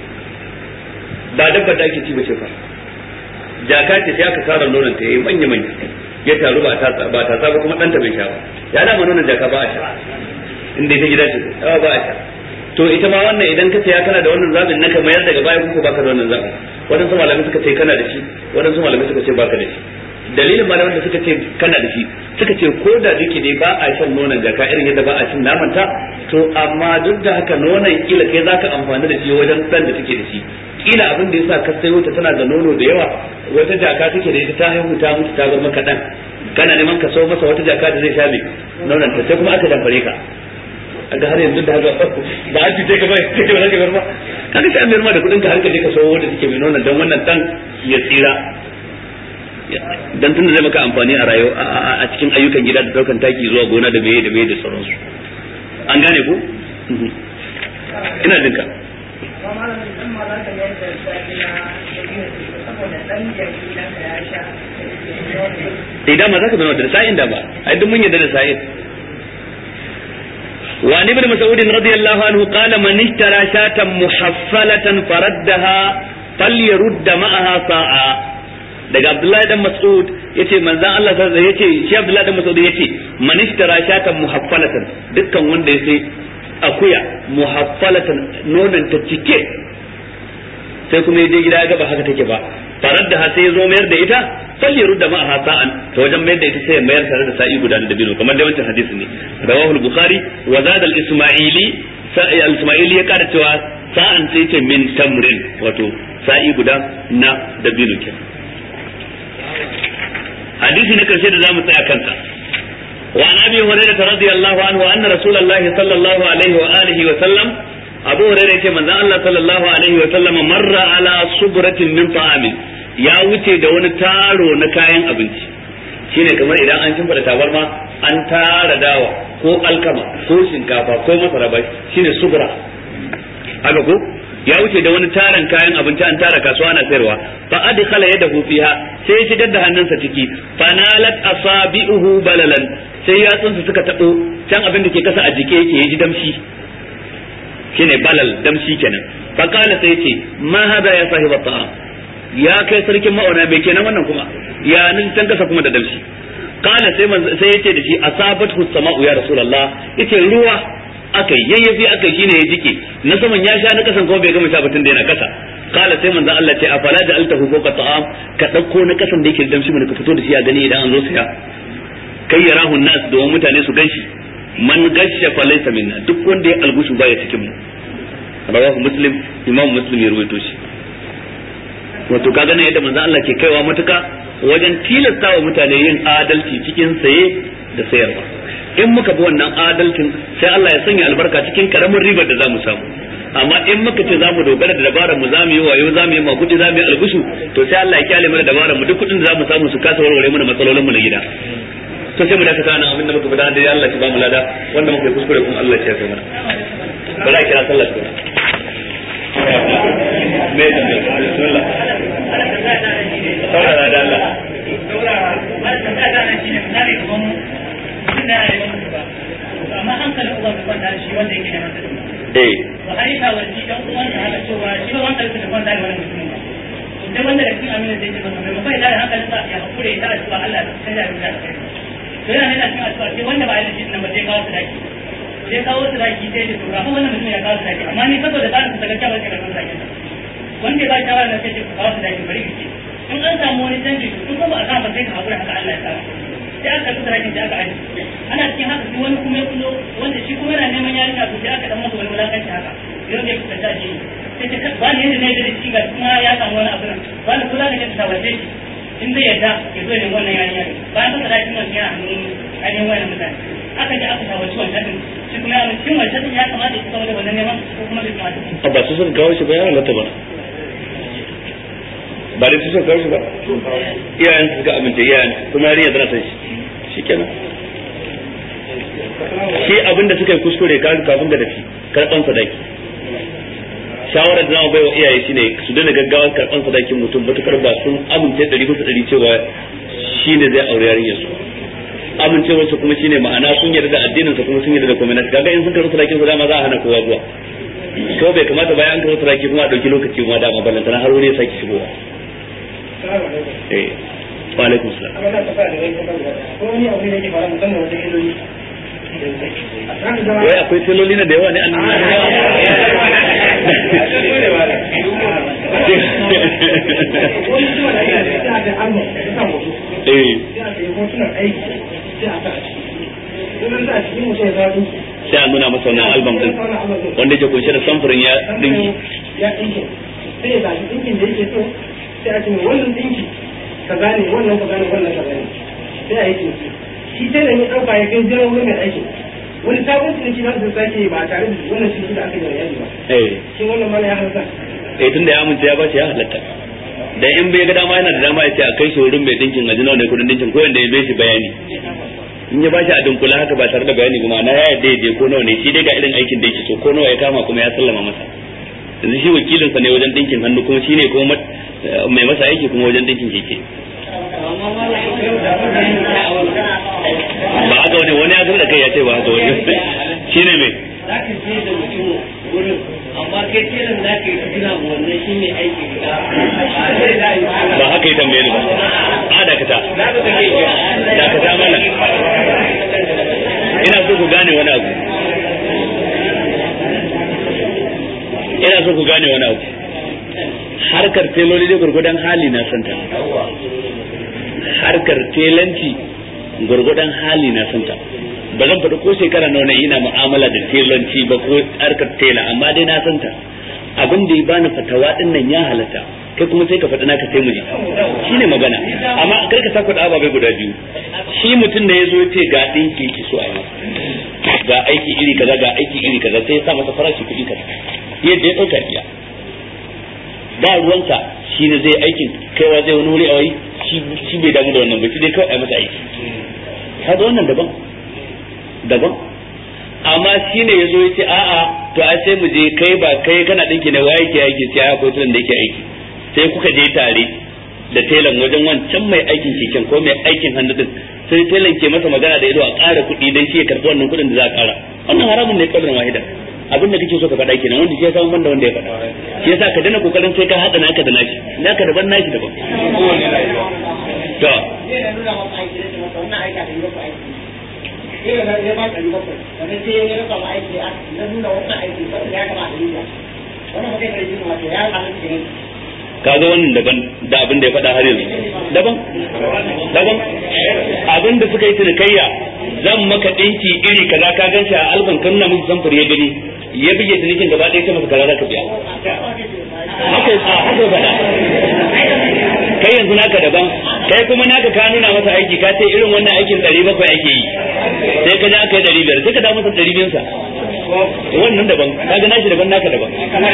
ba dabba da ake ci ba ce fa jaka ce sai aka kara nonon ta yayi manya manya ya taru ba ta ba ta ba kuma danta bai sha ba ya da nonon jaka ba a sha inda ita gida ce ba ba a sha to ita ma wannan idan ka ya kana da wannan zabin naka mayar daga baya kuka baka da wannan zabin wadansu malamai suka ce kana da shi wadansu malamai suka ce baka da shi dalilin malaman da suka ce kana da shi suka ce ko da duke dai ba a shan nonon jaka irin yadda ba a cin naman ta to amma duk da haka nonon kila kai zaka amfani da shi wajen dan da take da shi kila abin da yasa ka sayo ta tana da nono da yawa wata jaka take da ita ta haihu ta mutu ta zama kadan kana neman ka so masa wata jaka da zai sha mai nonon ta sai kuma aka damfare ka aga har yanzu da haka ba a cuce ka ba sai ka zaka bar ba kaga sai an mayar ma da kudin ka har ka je ka so wanda take mai nonon dan wannan dan ya tsira dan tunda zai maka amfani a rayuwa a cikin ayyukan gida da daukan taki zuwa gona da meye da meye da sauransu an gane ko ina jinka idan ma zaka zama da sa'in da ba ai duk mun yadda da sa'in wa ibn mas'ud radiyallahu anhu qala man ishtara shatan muhaffalatan faraddaha falyarudda ma'aha sa'a daga Abdullahi dan Mas'ud yace manzon Allah sallallahu alaihi wasallam yace shi Abdullahi dan Mas'ud yace man ishtara shatan muhaffalatan dukkan wanda yace akuya muhaffalatan nonon ta cike sai kuma yaje gida ya ga ba haka take ba farar da sai ya zo mayar da ita falli rudda ma ha sa'an to wajen mayar da ita sai ya mayar tare da sa'i guda da bino kamar da wancan hadisi ne rawahu al-bukhari wa zada al-isma'ili sa'i al-isma'ili ya kada cewa sa'an sai ce min tamrin wato sa'i guda na dabino kenan hadisi na karshe da zamu tsaya kansa wa an abi hurairah radiyallahu anhu anna rasulullahi sallallahu alaihi wa alihi wa sallam abu hurairah yace manzon Allah sallallahu alaihi wa sallam marra ala subratin min ta'amin ya wuce da wani taro na kayan abinci shine kamar idan an shimfida tabarma an tara dawa ko alkama ko shinkafa ko masara ba shine subra haka ko ya wuce da wani tarin kayan abinci an tara kasuwa ana sayarwa fa adkhala yadahu fiha sai ya shigar da hannunsa ciki fanalat asabi'uhu balalan sai yatsunsa suka tabo can abin da ke kasa a jike yake yaji damshi shine balal damshi kenan fa qala sai yace ma hada ya sahiba ta'am ya kai sarkin ma'auna bai kenan wannan kuma ya nan can kasa kuma da damshi qala sai sai yace da shi asabathu sama'u ya rasulullah yace ruwa akai yayyafi akai shine ya jike na saman ya sha na kasan kuma bai gama sha batun da yana kasa kala sai manzo Allah ce afala ja'altahu fawqa ta'am ka dauko na kasan da yake da damshi mun ka fito da shi a gani idan an zo siya kai yarahu nas domin mutane su ganshi man gasha fa laysa minna duk wanda ya algushu baya cikin mu rawahu muslim imam muslim ya ruwaito shi wato kaga ne yadda manzo Allah ke kaiwa matuka wajen tilasta wa mutane yin adalci cikin saye da sayarwa in muka bi wannan adalcin sai Allah ya sanya albarka cikin karamin ribar da zamu samu amma in muka ce zamu dogara da dabarar mu zamu yi wayo zamu yi makudi zamu yi algushu to sai Allah ya kyale mana dabarar mu duk kudin da zamu samu su kasa warware mana matsalolin mu na gida to sai mu da kana abin da muka faɗa da Allah ya ba mu lada wanda muka kuskure kuma Allah ya tsare mana bala kira sallah ko me da bismillah saurara da Allah saurara wannan da da shi ne misali kuma da amma hankalin uwa ba da shi wanda yake da masa eh wa aisha wani dan uwan da haka cewa shi ba wanda yake da kwanta da wannan mutum ba sai wanda da cikin amina zai ce ba mai mai da hankalin sa ya hakure ta addu'a Allah ya sanya shi da kai to yana yana cikin addu'a sai wanda ba ya da shi nan ba sai kawo sadaki sai kawo sadaki sai da tura ko wannan mutum ya kawo sadaki amma ni saboda tsarin sa daga cewa ke da sadaki wanda ba ta wani sai ka kawo sadaki bari ki in an samu wani canji to kuma ba a samu sai ka hakura haka Allah ya sa sai aka kusa rakin da aka aji ana cikin haka sai wani kuma ya kulo wanda shi kuma yana neman yarinya to sai aka dan masa wani wulakanci haka yau da ya kusa ta shi sai ta ba ne yadda ne da shi ga kuma ya samu wani abu nan ba ne kula da kanta ta wace shi in zai yarda ya zo ne wannan yarinya bayan haka rakin wannan yana hannun ainihin wannan mutane aka ji aka samu ciwon tafin shi kuma ya cikin wancan ya kamata ya kawo da wannan neman ko kuma bai kamata ba su sun kawo shi ba ya halatta ba ba da su sun kawo shi ba iyayen suka amince iyayen kuma yarinya tana san shi shikenan shi abinda suka yi kuskure kafin da dafi karban sadaki shawarar da zamu baiwa iyaye shine su dana gaggawar karban sadakin mutum matukar ba sun amince dari bisa dari cewa shine zai aure yarinyar su amincewar su kuma shine ma'ana sun yarda da addinin sa kuma sun yarda da komai kaga in sun karɓi sadakin su dama za a hana kowa zuwa ko bai kamata bayan an kawo turaki kuma a dauki lokaci kuma da mabalantana har wani ya saki shigowa. eh wa alaikum salam. wai akwai teloli na da yawa ne an sai an nuna masa wannan album din wanda yake kunshe da samfurin ya dinki ya dinki sai ya zaɓi dinkin da yake so sai a ce wannan dinki kaza ne wannan kaza ne wannan kaza ne sai a yi dinki shi sai da ni ɗauka ya kai jiran wurin mai aiki wani sabon ciniki za su sake ba tare da wannan ciniki da aka yi yaji ba shi wannan mana ya halatta eh tunda ya amince ya ba shi ya halatta dan in bai ga dama yana da dama ya ce a kai shi wurin mai dinkin ajina ne kudin dinkin ko yanda ya bai shi bayani in ya bashi a dunkula haka ba tare da bayani kuma na ya yadda ya je ko nawa ne shi dai ga irin aikin da yake so ko nawa ya kama kuma ya sallama masa yanzu shi wakilin sa ne wajen dinkin hannu kuma shine kuma mai masa aiki kuma wajen dinkin keke ba haka wani wani ya zama da kai ya ce ba haka wani shine mai zaka je da mutum wurin amma kai kiran da kai kira wannan shine aiki da ba haka ya tambaye ni ba a dakata dakata mana ina so ku gane wani abu ina so ku gane wani abu harkar teloli da gurgudan hali na santa harkar telanci gurgudan hali na santa ba zan faɗi ko shekara nawa ina mu'amala da telanci ba ko harkar tela amma dai na santa abin da ya bani fatawa din nan ya halatta kai kuma sai ka faɗi naka sai mu ji shine magana amma kar ka saka da ababai guda biyu shi mutum da yazo yace ga dinki yake so a yi ga aiki iri kaza ga aiki iri kaza sai ya sa masa farashi kuɗi kaza yadda ya dauka biya ba ruwansa shi ne zai aikin kaiwa zai wani wuri a wai shi bai damu da wannan ba shi dai kawai a masa aiki kaga wannan daban daban amma shi ne yazo yace a'a to ai sai mu je kai ba kai kana dinki ne waye ke aiki sai akwai tunan da yake aiki sai kuka je tare da telan wajen wancan mai aikin keken ko mai aikin hannu din sai telan ke masa magana da ido a ƙara kuɗi dan shi ya karɓi wannan kuɗin da za a ƙara wannan haramun ne kaulin wahida abin da kake so ka faɗa kenan wanda shi ya samu banda wanda ya faɗa shi yasa ka dana kokarin sai ka haɗa naka da nashi naka daban nashi daban to Ina da ya ba ka riba ko, wanda sai ya rasa ma aiki a na nuna wannan aiki ba ya kama da riba. Wannan mutum da yin wato ya halatta ne. Kaga wannan daban da abin da ya faɗa har yanzu. Daban? Daban? Abin da suka yi tunikayya zan maka dinki iri kaza ka ganshi a alban kan na miki samfur ya gani ya bige tunikin gaba ɗaya sai masa kaza ka biya. Haka haka faɗa. Kai yanzu naka daban kai kuma naka ka nuna masa aiki ka ce irin wannan aikin ɗari bakwai ake yi sai ka ja kai ɗari biyar sai ka da masa ɗari biyar sa wannan daban kaga nashi daban naka daban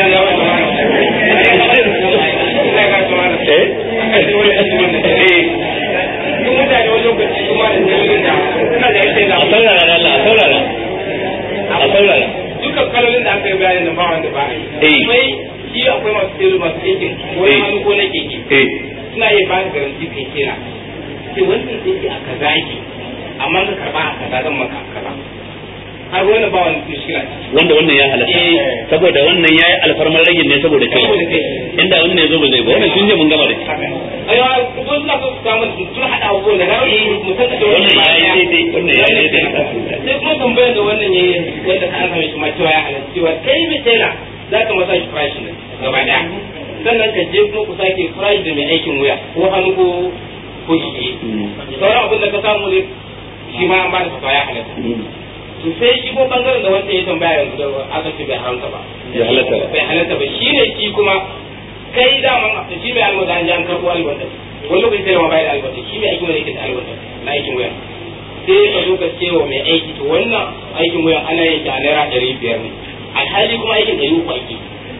a saurara Allah a saurara a saurara dukkan kalolin da aka yi bayanin da ba wanda ba a yi akwai shi akwai masu telo masu keke ko hannu ko na keke suna iya ba garanti kai kera sai wannan sai a kaza yake amma ka karba a kaza zan maka kaza har wani ba wani mushkila wanda wannan ya halatta saboda wannan yayi alfarmar ragin ne saboda kai inda wannan ne zo ba zai ba wannan sun je mun gama da shi aiwa ko suna so su samu sun hada abubuwan da har mutum da wannan yayi daidai wannan yayi daidai sai kuma tambayar da wannan yayi wanda ka aka mishi ma cewa ya halatta cewa kai mai tela zaka masa shi farashi ne gaba daya sannan ka je kuma ku sake farashi da mai aikin wuya ko hannu ko ko shi sauran abin da ka samu ne shi ma an ba da fatawa ya halatta to sai shi ko bangaren da wanda ya tambaya yanzu da aka ce bai haramta ba ya halatta ba bai halatta ba shi ne shi kuma kai daman shi mai almada an ji an karɓo alwata wani lokaci sai ma bayar alwata shi mai aikin wuya yake da alwata na aikin wuya sai ka zo ka ce wa mai aiki to wannan aikin wuya ana yin shi a naira ɗari biyar ne alhali kuma aikin ɗari uku ake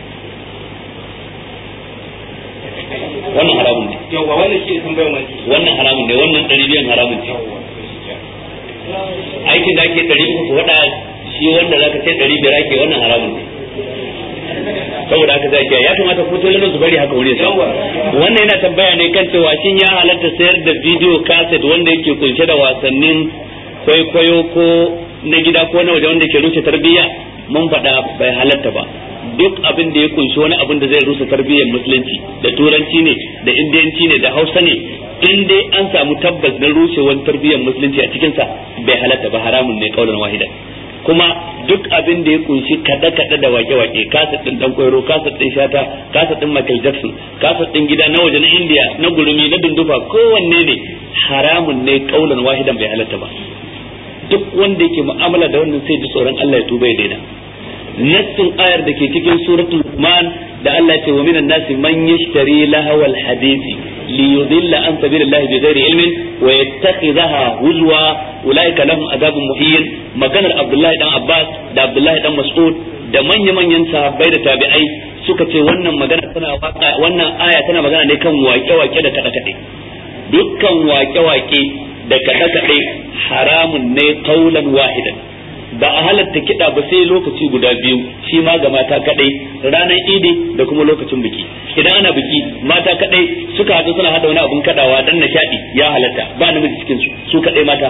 wannan haramun ne yawa wannan shi ne tambayar wani wannan haramun ne wannan ɗari biyan haramun ce aikin da ake ɗari uku ku faɗa shi wanda zaka ce ɗari biyar ake wannan haramun ne saboda haka zai ya kamata ko tolon su bari haka wuri sai wannan yana tambaya ne kan cewa shin ya halatta sayar da video cassette wanda yake kunshe da wasannin kwaikwayo ko na gida ko na waje wanda ke rushe tarbiyya mun faɗa bai halatta ba duk abin da ya kunshi wani abin da zai rusa tarbiyyar musulunci da turanci ne da indiyanci ne da hausa ne in dai an samu tabbas na rushewar tarbiyyar musulunci a cikin sa bai halatta ba, haramun ne kaulan wahida. kuma duk abin da ya kunshi kada kada da wake wake kasat din dan koyro, kasat din shata, kasat din Michael Jackson, kasat din gida na waje na India, na gurumi, na dundufa, kowanne ne haramun ne kaulan wahidan bai halatta ba. duk wanda yake mu'amala da wannan sai ji tsoron Allah ya tuba ya daina. nassin ayar da ke cikin suratul Luqman da Allah ya ce wa minan nasi man yashtari lahawal hadisi li yudilla an sabilillahi bighairi ilmin wa yattakhidhaha huzwa ulaika lahum adabun muhin. maganar Abdullahi dan Abbas da Abdullahi dan Mas'ud da manya-manyan sahabbai da tabi'ai suka ce wannan magana tana wannan aya tana magana ne kan wake-wake da kada-kade. dukkan wake-wake da kaɗe-kaɗe haramun ne kaulan wahidan. ba a halatta kiɗa ba sai lokaci guda biyu, shi ma ga mata kaɗai, ranar idi da kuma lokacin biki. idan ana biki mata kaɗai suka haɗu suna haɗa wani abun kaɗawa dan nishaɗi ya halatta, ba namiji cikin su su kaɗai mata.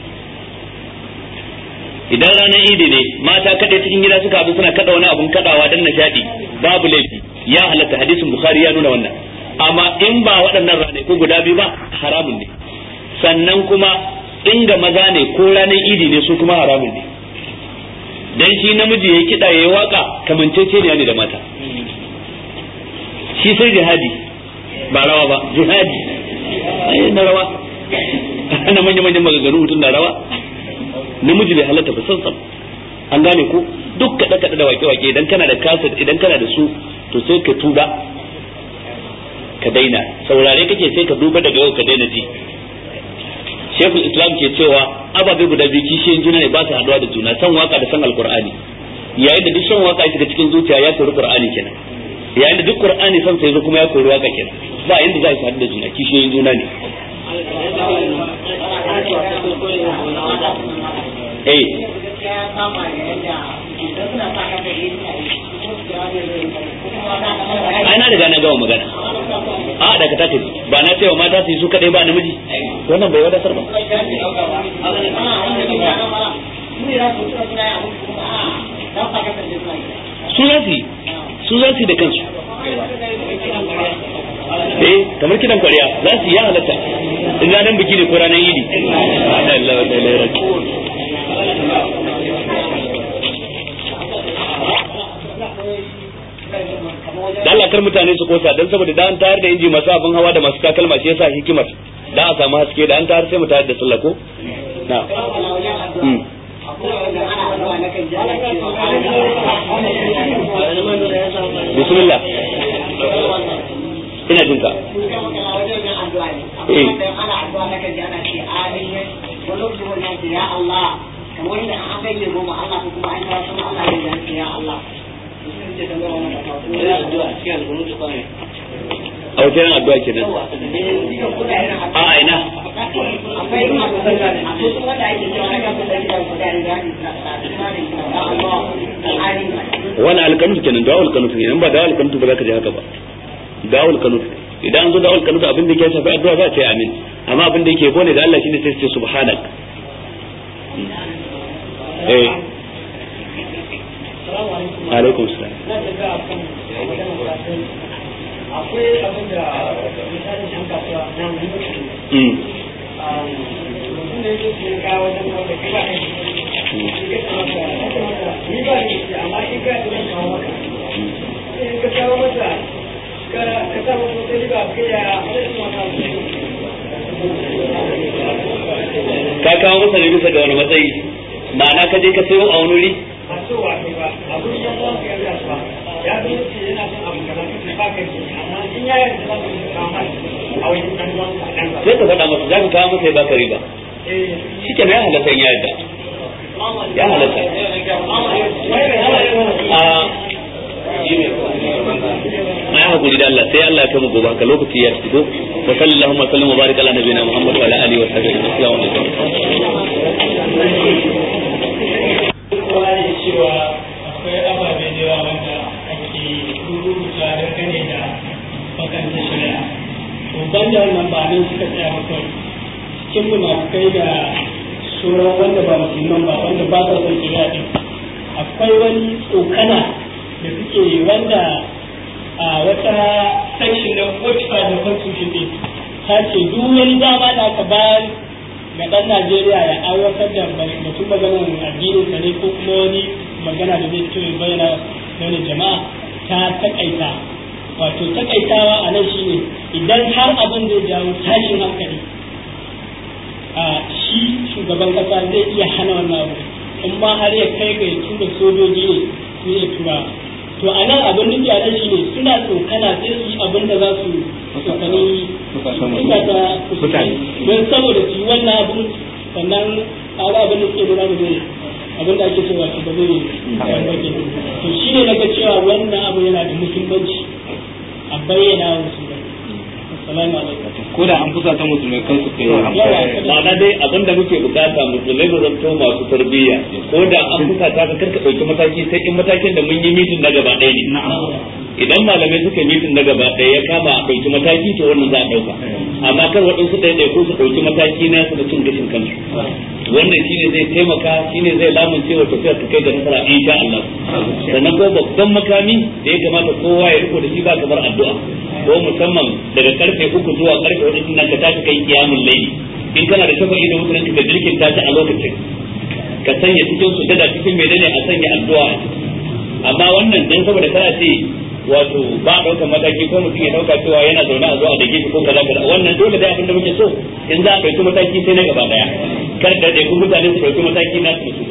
idan ranar idi ne mata kaɗai cikin gida suka haɗu suna kaɗa wani abun kaɗawa dan nishaɗi babu laifi, ya halatta, hadisin Bukhari ya nuna wannan. amma in ba waɗannan ranaku guda biyu ba haramun ne. sannan kuma inda maza ne ko ranar idi ne su kuma haramun ne, dan shi namiji ya kiɗa ya yi waka kamancece ne da mata. shi sai jihadi ba rawa ba, jihadi na rawa ana manya-manyan maganganu mutum na rawa, namiji bai halatta ba san an gane ko. duk kaɗe-kaɗe da wake-wake idan kana da kasar idan kana da su to sai ka tuba ka daina, saurare kake sai ka duba daga yau ka daina ji. Shekul Islam ke cewa ababe guda biyu kishiyoyin juna ne ba su haduwa da juna, san waka da san alkur'ani. yayin da duk san waka ya shiga cikin zuciya ya kori qur'ani kenan, yayin da duk qur'ani san sai zo kuma ya kori waka kenan, ba inda za su haɗu da juna, kishiyoyin juna ne. eh ai na riga na gawa magana a daga ta tafi ba na cewa mata su yi su kadai ba namiji, wannan bai wadatar ba. su za su yi su za su yi da kansu, eh kamar kidan kwariya za su yi ya halatta in ranar biki ne ko ranar yini. da Allah kar mutane su kosa dan saboda da an tayar da inji masu abin hawa da masu takalma shi yasa hikimar da a samu haske da an tayar sai mu tayar da sallah ko na bismillah ina jin ka eh a wajen addu'a kenan a aina wani alkanut kenan da alkanut ne, in ba da alkanut ba za ka je haka ba. da alkanut idan an zo da alkanut abin da ke shafi addu'a za ta yi amin, amma abin da yake bone da Allah shine sai ce subhanak. eh alaikum salam. akwai abin da misalin shan kasuwa na mutum mutum da yake cikin kawo wajen kawo da kai ba kai ni ba ne amma in ka yi kawo maka in ka kawo masa ka sa masa wata riba kai ya ka kawo masa ne bisa ga wani matsayi, ma'ana ka je ka sayo a wani wuri a so wa kai ba abin ya kawo ka yi kasuwa ya zo ce yana son abu kaza kace ba kai amma in ya yi da ba ka mai a wajen dan uwan ka dan ba sai ka faɗa masa za ka kawo masa ya baka riba eh shi ke ya halatta ya yadda ya halatta a ai hakuri da Allah sai Allah ya kama gobe haka lokaci ya shigo. wa sallallahu wa sallam wa baraka ala nabiyina Muhammad wa ala alihi wa sahbihi assalamu alaikum. akwai ababe da yawa wanda ake rubuta dangane da makarantar shari'a. To ban da wannan ba nan suka tsaya maka cikin munafukai da sauran wanda ba musulman ba wanda ba sa son shari'a din. Akwai wani tsokana da suke wanda a wata section na forty-five na constitution ɗin ta ce duk wani dama da aka bayar ga ɗan Najeriya ya aiwatar da batun maganar addinin sa ne ko kuma wani magana da zai fito ya bayyana wani jama'a ta takaita wato takaitawa a nan shine idan har abin zai jawo tashin hankali a shi shugaban kasa zai iya hana wannan abu in ma har ya kai ga ya tura sojoji ne su ya tura to a nan abin nufi a nan shine suna tsokana sai su yi abin da za su tsokani mutane don saboda su yi wannan abin sannan a abin da suke nuna da zai abin da ake cewa ba zai rage to shi ne naga cewa wannan abu yana da muhimmanci a bayyana wa musulmai. Assalamu alaikum. Ko da an fusa ta musulmai kan su kai ma'ana dai abin da muke bukata musulmai ba zanto masu tarbiyya ko da an fusa ta ka karka dauki mataki sai in matakin da mun yi mitin na gaba ɗaya ne. Idan malamai suka mitin na gaba ɗaya ya kama a ɗauki mataki to wannan za a ɗauka amma kar waɗansu ɗaya ɗaya ko su ɗauki mataki na su da cin gashin kansu wannan shine zai taimaka shine zai lamunce wa tafiya ta kai da nasara insha Allah sannan ko babban makami da ya kamata kowa ya riko da shi ba kamar addu'a ko musamman daga karfe uku zuwa karfe hudu nan ka tashi kai kiyamul layli in kana da shafa'i da mutunci ka jirkin tashi a lokacin ka sanya cikin su da cikin menene a sanya addu'a amma wannan dan saboda kana ce wato ba a ɗaukar mataki ko mutum ya ɗauka cewa yana zaune a zo a dake shi ko kaza kaza wannan dole dai abin da muke so in za a ɗauki mataki sai na gaba daya kar da dai kun mutane su ɗauki mataki na su